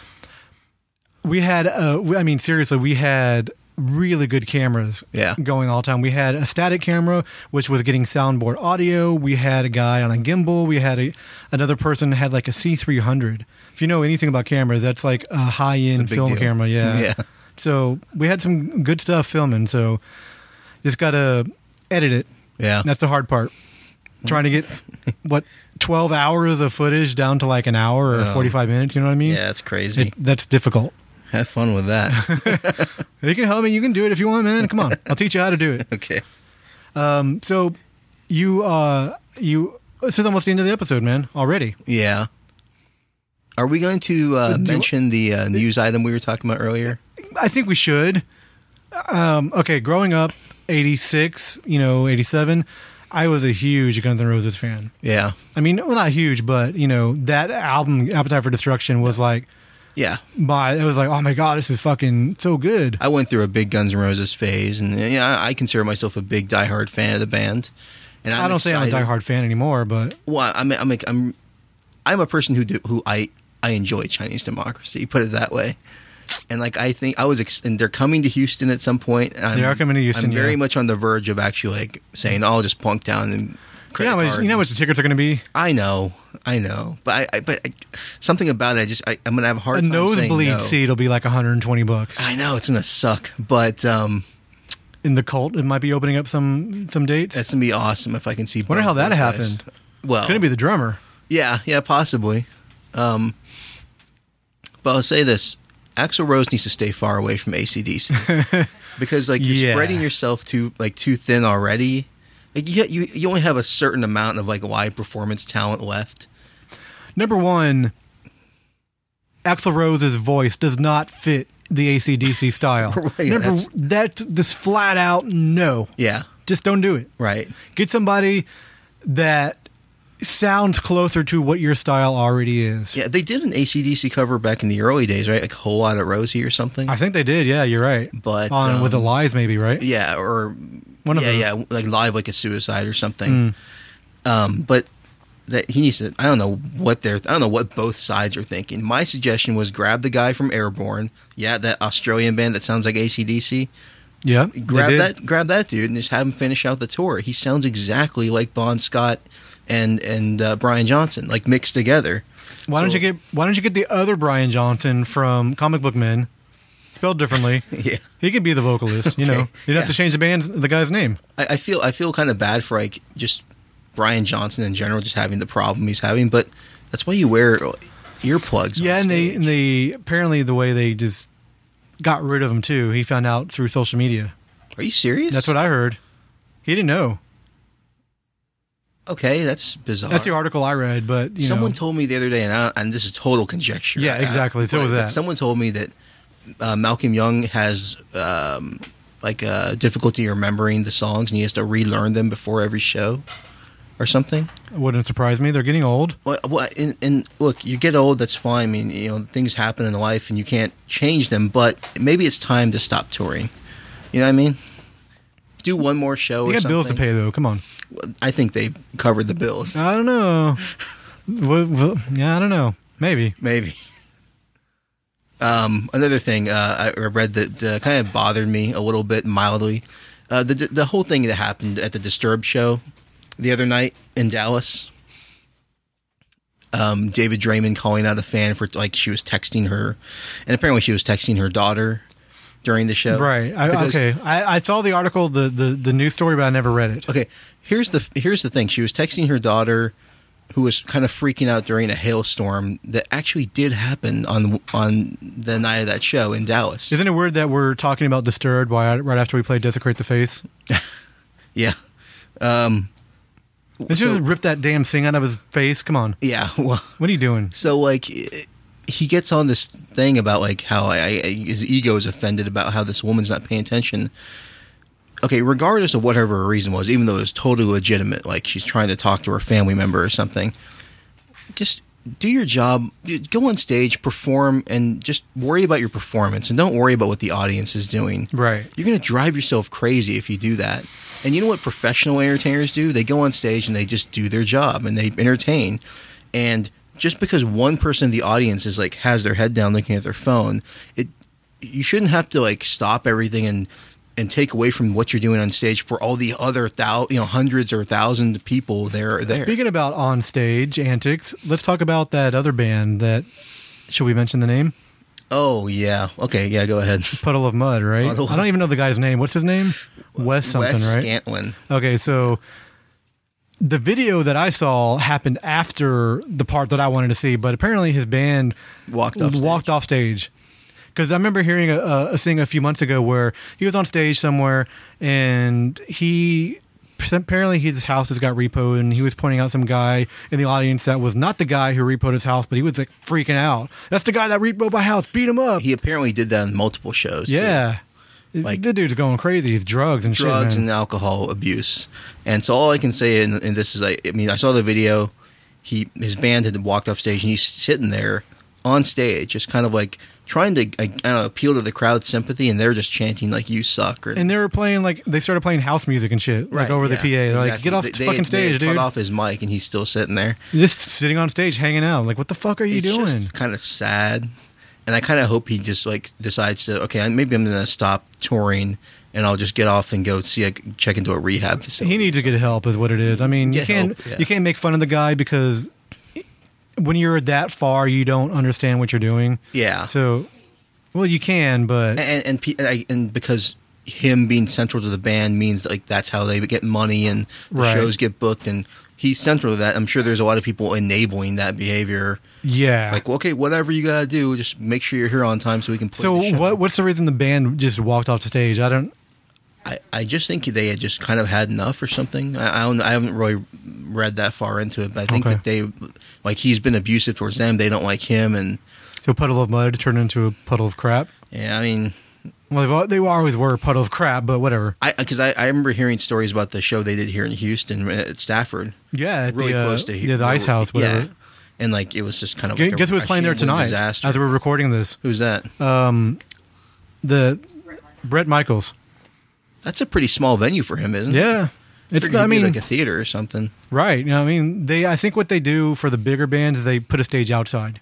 We had. Uh, we- I mean, seriously, we had really good cameras Yeah. going all the time. We had a static camera, which was getting soundboard audio. We had a guy on a gimbal. We had a another person had like a C three hundred. If you know anything about cameras, that's like a high-end It's a big film deal. camera. Yeah. Yeah. So we had some good stuff filming. So just got to edit it. yeah. That's the hard part. Trying to get, what, twelve hours of footage down to like an hour or Oh. forty-five minutes. You know what I mean? Yeah, it's crazy. It, that's difficult. Have fun with that. You can help me. You can do it if you want, man. Come on. I'll teach you how to do it. Okay. Um, so you, uh, you, this is almost the end of the episode, man, already. Yeah. Are we going to uh, Do- mention the uh, news item we were talking about earlier? I think we should. Um, okay. Growing up, eighty-six, you know, eighty-seven, I was a huge Guns N' Roses fan. Yeah. I mean, well, not huge, but you know, that album, Appetite for Destruction, was like, Yeah. by, it was like, oh my God, this is fucking so good. I went through a big Guns N' Roses phase, and yeah, I I consider myself a big diehard fan of the band. And I don't say I'm a excited- diehard fan anymore, but Well, I'm I'm like, I'm I'm a person who do, who I I enjoy Chinese democracy. Put it that way. And like I think I was, ex- and they're coming to Houston at some point. I'm, They are coming to Houston, I'm very yeah. much on the verge of actually like saying, "Oh, I'll just plunk down and." you know, credit how much, card you know how much the tickets are going to be? I know, I know, but I, I but I, something about it, I just I, I'm gonna have a hard A time saying nosebleed no. seat will be like one hundred twenty bucks. I know it's gonna suck, but um, In the Cult, it might be opening up some some dates. that's gonna be awesome if I can see. Wonder both how that those guys. happened. Well, It's going to be the drummer. yeah, yeah, possibly. Um, but I'll say this: Axl Rose needs to stay far away from A C D C because, like, you're Yeah. spreading yourself too like too thin already. Like, you, you you only have a certain amount of like live performance talent left. Number one, Axl Rose's voice does not fit the A C D C style. Right, Number that's- that's just flat out no. Yeah, Just don't do it. right. Get somebody that sounds closer to what your style already is. Yeah, they did an A C D C cover back in the early days, right? Like a whole lot of Rosie or something. I think they did. Yeah, you're right. But, on with the um, lies, maybe right. Yeah, or One of yeah, those. yeah, like live like a suicide or something. Um, but that he needs to. I don't know what they're. I don't know what both sides are thinking. My suggestion was grab the guy from Airborne. Yeah, that Australian band that sounds like A C D C. Yeah, they Grab did. that, grab that dude, and just have him finish out the tour. He sounds exactly like Bon Scott and and uh, Brian Johnson, like mixed together. Why don't So- you get Why don't you get the other Brian Johnson from Comic Book Men, spelled differently? Yeah. He could be the vocalist. You know, Okay, you don't have yeah. to change the band, the guy's name. I, I feel I feel kind of bad for like just Brian Johnson in general, just having the problem he's having. But that's why you wear earplugs. Yeah, on and they stage. and they apparently the way they just got rid of him too. He found out through social media. Are you serious? That's what I heard. He didn't know. Okay, that's bizarre. That's the article I read, but you someone know. told me the other day, and, I, and this is total conjecture. Yeah, I- exactly. So but- was but that. Someone told me that uh, Malcolm Young has um, like uh, difficulty remembering the songs, and he has to relearn them before every show, or something. Wouldn't surprise me. They're getting old. Well, well and, and look, you get old. That's fine. I mean, you know, things happen in life, and you can't change them. But maybe it's time to stop touring. You know what I mean? Do one more show. You or got something. bills to pay though. Come on. I think they covered the bills. I don't know. Well, well, yeah, I don't know. Maybe. Maybe. Um, another thing uh, I read that uh, kind of bothered me a little bit mildly. Uh, the the whole thing that happened at the Disturbed show the other night in Dallas. Um, David Draymond calling out a fan for like she was texting her, and apparently she was texting her daughter during the show. Right. I, Because- okay. I, I saw the article, the, the the news story, but I never read it. Okay, here's the here's the thing. She was texting her daughter, who was kind of freaking out during a hailstorm that actually did happen on on the night of that show in Dallas. Isn't it weird that we're talking about Disturbed right right after we played Desecrate the Face? Yeah. Um, Did you so- just rip that damn thing out of his face? Come on. yeah. Well, What are you doing? so like he gets on this thing about like how I, I, his ego is offended about how this woman's not paying attention. Okay, regardless of whatever her reason was, even though it was totally legitimate, like she's trying to talk to her family member or something, just do your job, go on stage, perform, and just worry about your performance, and don't worry about what the audience is doing. Right. You're going to drive yourself crazy if you do that. And you know what professional entertainers do? They go on stage and they just do their job and they entertain. And just because one person in the audience is like has their head down looking at their phone, it you shouldn't have to like stop everything and and take away from what you're doing on stage for all the other thou you know hundreds or thousands of people there there. Speaking about on stage antics, let's talk about that other band that. Should we mention the name? Oh yeah, okay, yeah, go ahead. Puddle of Mud, right? Puddle- I don't even know the guy's name. What's his name? Wes something, Wes right? Scantlin. Okay, so the video that I saw happened after the part that I wanted to see, but apparently his band Walked off stage. walked off stage. Because I remember hearing a, a, a thing a few months ago where he was on stage somewhere and he apparently his house just got repoed and he was pointing out some guy in the audience that was not the guy who repoed his house, but he was like freaking out. That's the guy that repoed my house. Beat him up. He apparently did that on multiple shows. too. yeah. Like- the dude's going crazy. He's drugs and drugs shit. and alcohol abuse. And so all I can say in, in this is, I, I mean, I saw the video. He his band had walked off stage, and he's sitting there on stage, just kind of like trying to I, I don't know, appeal to the crowd's sympathy, and they're just chanting like "You suck." Or, And they were playing like they started playing house music and shit, like over the yeah, P A. They're like, exactly. "Get off They- the they fucking had- they stage, had dude!" Cut off his mic, and he's still sitting there. Just sitting on stage, hanging out. Like, what the fuck are you It's doing? just kind of sad, and I kind of hope he just like decides to okay, maybe I'm going to stop touring. And I'll just get off and go see, a, check into a rehab facility. He needs to get help, is what it is. I mean, you Get can't help, yeah. you can't make fun of the guy because when you're that far, you don't understand what you're doing. Yeah. So, well, you can, but and and, pe- and, I, and because him being central to the band means like that's how they get money and the Right. shows get booked, and he's central to that. I'm sure there's a lot of people enabling that behavior. yeah. Like, well, okay, whatever you gotta do, just make sure you're here on time so we can play. so, the show. what what's the reason the band just walked off the stage? I don't. I, I just think they had just kind of had enough or something. I, I don't. I haven't really read that far into it, but I think Okay. that they like he's been abusive towards them. They don't like him, and So, Puddle of Mud turned into a puddle of crap. yeah, I mean. Well, they've, al- they always were a puddle of crap, but whatever. I because I, I remember hearing stories about the show they did here in Houston at Stafford. Yeah, at really the, uh, close to yeah, the Ice House, whatever. Yeah. And like it was just kind of Gu- like a- Guess who was a playing there shambling tonight disaster. as we're recording this? Who's that? Um, the Brett Michaels. That's a pretty small venue for him, isn't it? Yeah, it's. Figured I he'd be mean, like a theater or something. right? You know, I mean, they. I think what they do for the bigger bands is they put a stage outside,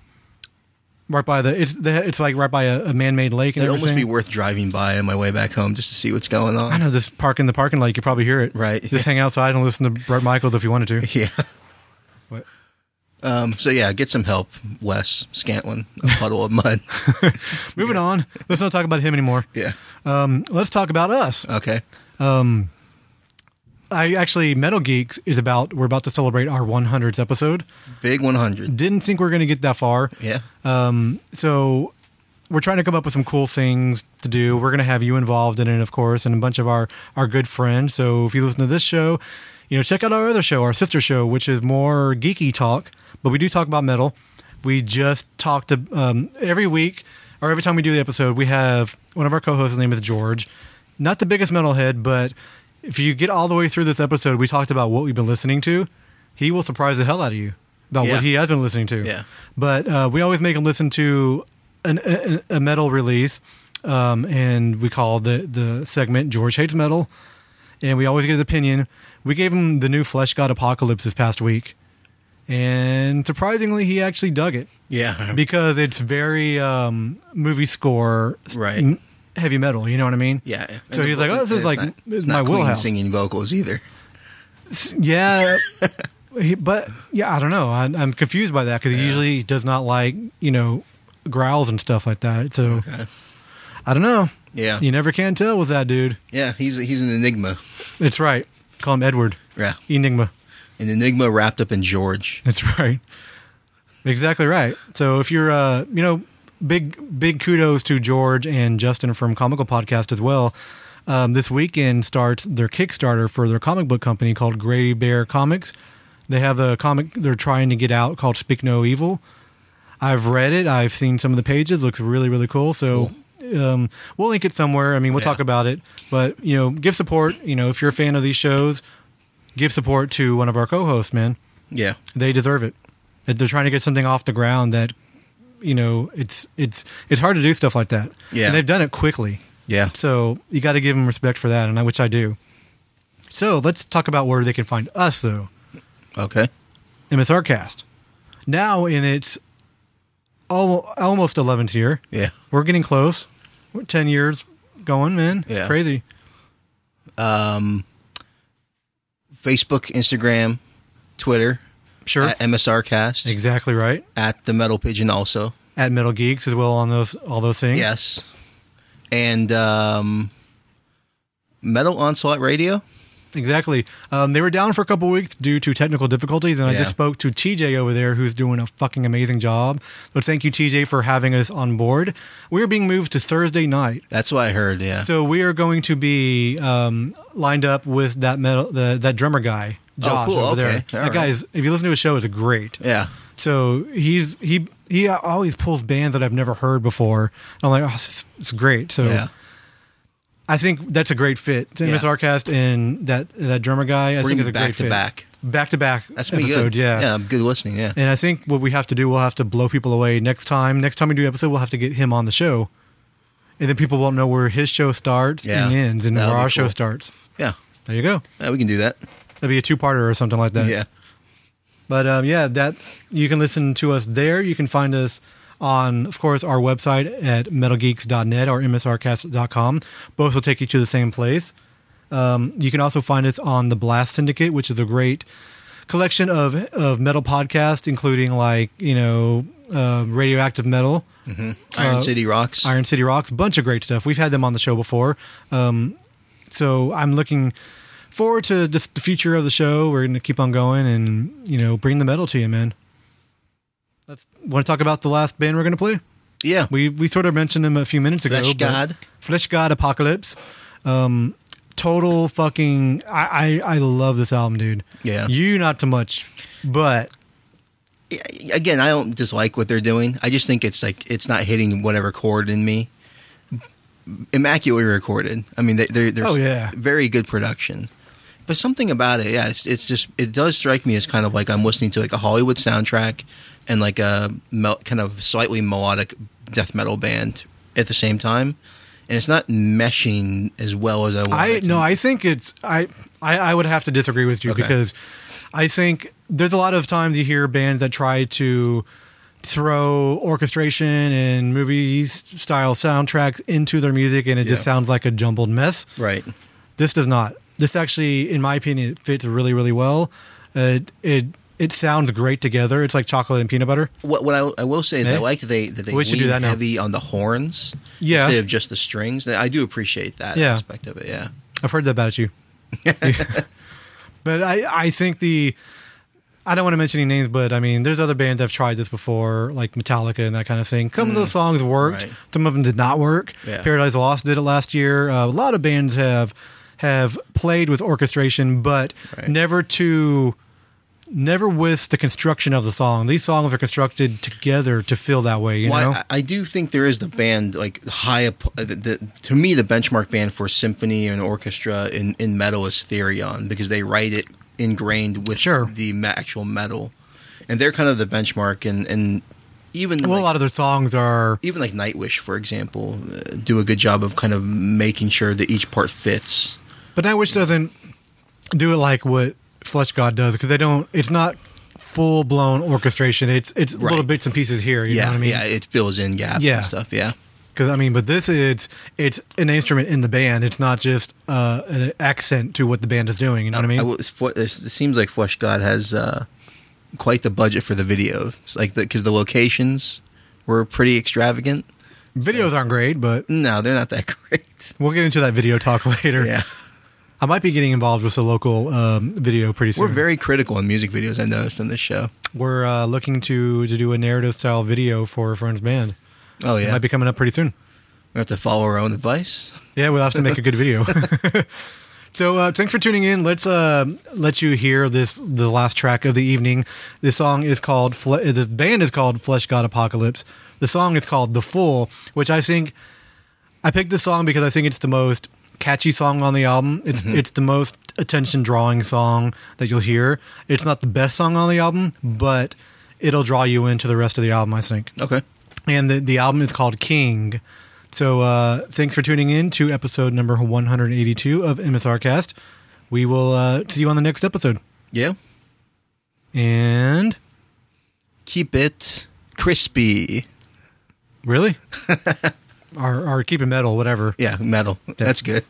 right by the. It's the. It's like right by a, a man-made lake. And It'd almost everything. be worth driving by on my way back home just to see what's going on. I know, just park in the parking lot. You could probably hear it. Right. Just hang outside and listen to Brett Michaels if you wanted to. Yeah. What? Um, so yeah, get some help, Wes Scantlin, a puddle of mud. Moving on. Let's not talk about him anymore. Yeah. Um, let's talk about us. Okay. Us I actually, Metal Geeks is about, we're about to celebrate our one hundredth episode. Big one hundred. Didn't think we were going to get that far. Yeah. Um, so we're trying to come up with some cool things to do. We're going to have you involved in it, of course, and a bunch of our, our good friends. So if you listen to this show, you know, check out our other show, our sister show, which is more geeky talk, but we do talk about metal. We just talked to, um, every week, or every time we do the episode, we have one of our co-hosts, his name is George. Not the biggest metalhead, but if you get all the way through this episode, we talked about what we've been listening to. He will surprise the hell out of you about Yeah. what he has been listening to. Yeah. But uh, we always make him listen to an, a, a metal release, um, and we call the, the segment George Hates Metal, and we always get his opinion. We gave him the new Flesh God Apocalypse this past week, and surprisingly, he actually dug it. Yeah. Because it's very um, movie score Right. m- heavy metal, you know what I mean? Yeah. So he's like, oh, this is It's like not, this is not my clean wheelhouse. singing vocals either. Yeah, he, but yeah, I don't know. I, I'm confused by that because he usually does not like, you know, growls and stuff like that. So Okay. I don't know. Yeah. You never can tell with that dude. Yeah, he's he's an enigma. It's right. Call him Edward. Yeah. Enigma. An enigma wrapped up in George. That's right. Exactly right. So if you're, uh, you know, big big kudos to George and Justin from Comical Podcast as well. Um, this weekend starts their Kickstarter for their comic book company called Gray Bear Comics. They have a comic they're trying to get out called Speak No Evil. I've read it. I've seen some of the pages. Looks really, really cool. So um, we'll link it somewhere. I mean, we'll Yeah. talk about it. But, you know, give support. You know, if you're a fan of these shows, give support to one of our co-hosts, man. Yeah. They deserve it. They're trying to get something off the ground that, you know, it's it's it's hard to do stuff like that. Yeah. And they've done it quickly. Yeah. So you got to give them respect for that, and I, which I do. So let's talk about where they can find us, though. Okay. M S R Cast. Now in its al- almost eleventh year. Yeah. We're getting close. We're ten years going, man. It's Yeah. crazy. Um, Facebook, Instagram, Twitter. Sure. At M S R Cast. Exactly right. At the Metal Pigeon also. At Metal Geeks as well on those all those things. Yes. And um, Metal Onslaught Radio. Exactly. Um, they were down for a couple weeks due to technical difficulties, and I Yeah. just spoke to T J over there, who's doing a fucking amazing job. So thank you, T J, for having us on board. We're being moved to Thursday night, That's what I heard, yeah. so we are going to be um, lined up with that metal, the, that drummer guy, Josh, Oh, cool. over there. Okay. That All guy right. is, if you listen to his show, it's great. yeah. So he's he he always pulls bands that I've never heard before. And I'm like, oh, it's, it's great. So. Yeah. I think that's a great fit. M S R Cast and that that drummer guy, I We're think gonna is be a back great to fit. back. Back to back That's pretty episode, good. yeah. Yeah, good listening, yeah. And I think what we have to do, we'll have to blow people away next time. Next time we do an episode, we'll have to get him on the show. And then people won't know where his show starts Yeah. and ends and That'll where be our show cool. starts. Yeah. There you go. Yeah, we can do that. That'd be a two-parter or something like that. Yeah. But um, yeah, that you can listen to us there. You can find us on, of course, our website at metal geeks dot net or m s r cast dot com. Both will take you to the same place. Um, you can also find us on the Blast Syndicate, which is a great collection of of metal podcasts, including like you know uh, Radioactive Metal, Mm-hmm. Iron Uh, City Rocks. Iron City Rocks, bunch of great stuff. We've had them on the show before, um, so I'm looking forward to just the future of the show. We're going to keep on going and you know bring the metal to you, man. Let's want to talk about the last band we're going to play. Yeah. We we sort of mentioned them a few minutes ago. Flesh but- God. Flesh God Apocalypse. Um, total fucking. I, I I love this album, dude. Yeah. You not too much, but Again, I don't dislike what they're doing. I just think it's like it's not hitting whatever chord in me. Immaculately recorded. I mean, they, they're, they're Oh, yeah. very good production. But something about it, yeah, it's, it's just it does strike me as kind of like I'm listening to like a Hollywood soundtrack and like a mel- kind of slightly melodic death metal band at the same time, and it's not meshing as well as I want. I it to. no, I think it's I, I I would have to disagree with you Okay. because I think there's a lot of times you hear bands that try to throw orchestration and movie style soundtracks into their music and it just Yeah. sounds like a jumbled mess. right. This does not. This actually, in my opinion, it fits really really well. Uh, it it sounds great together. It's like chocolate and peanut butter. What what I, I will say is Eh? I like that they that they We should do lean that now. heavy on the horns Yeah. instead of just the strings. I do appreciate that Yeah. aspect of it. Yeah. I've heard that about you. But I, I think the, I don't want to mention any names, but I mean, there's other bands that have tried this before, like Metallica and that kind of thing. Some of those songs worked, right. some of them did not work. Yeah. Paradise Lost did it last year. Uh, a lot of bands have have played with orchestration, but Right. never to, never with the construction of the song. These songs are constructed together to feel that way. You Well, know, I, I do think there is the band like high up. uh, The, the, to me, the benchmark band for symphony and orchestra in, in metal is Therion because they write it ingrained with Sure. the me- actual metal, and they're kind of the benchmark. And, and even well, like, a lot of their songs are. even like Nightwish, for example, uh, do a good job of kind of making sure that each part fits. But Nightwish doesn't do it like what Flesh God does because they don't. It's not full blown orchestration. It's it's Right. little bits and pieces here. You yeah, know what I mean? yeah, it fills in gaps Yeah. and stuff. Yeah, Because I mean, but this is it's an instrument in the band. It's not just uh, an accent to what the band is doing. You know what I mean? will- it, it seems like Flesh God has uh, quite the budget for the video, It's like because the, the locations were pretty extravagant. Videos aren't great, but No, they're not that great. we'll get into that video talk later. Yeah, I might be getting involved with a local um, video pretty soon. we're very critical in music videos. I noticed in this show. We're uh, looking to to do a narrative style video for a friend's band. Oh It yeah, might be coming up pretty soon. we have to follow our own advice. Yeah, we'll have to make a good video. So uh, thanks for tuning in. Let's uh, let you hear this the last track of the evening. This song is called Fle- the band is called Flesh God Apocalypse. The song is called The Fool, which I think I picked this song because I think it's the most catchy song on the album. It's Mm-hmm. it's the most attention drawing song that you'll hear. It's not the best song on the album, but it'll draw you into the rest of the album, I think. Okay, And the, the album is called King. So uh, thanks for tuning in to episode number one eighty-two of M S R Cast. We will uh, see you on the next episode. yeah, And keep it crispy. really? or, or keep it metal, whatever. Yeah, metal. That's good.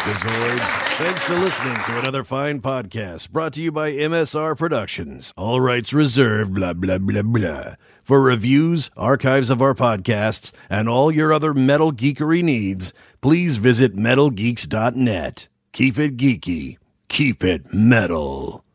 Freakazoids. Thanks for listening to another fine podcast brought to you by M S R Productions. All rights reserved, blah, blah, blah, blah. For reviews, archives of our podcasts, and all your other metal geekery needs, please visit metal geeks dot net. Keep it geeky. Keep it metal.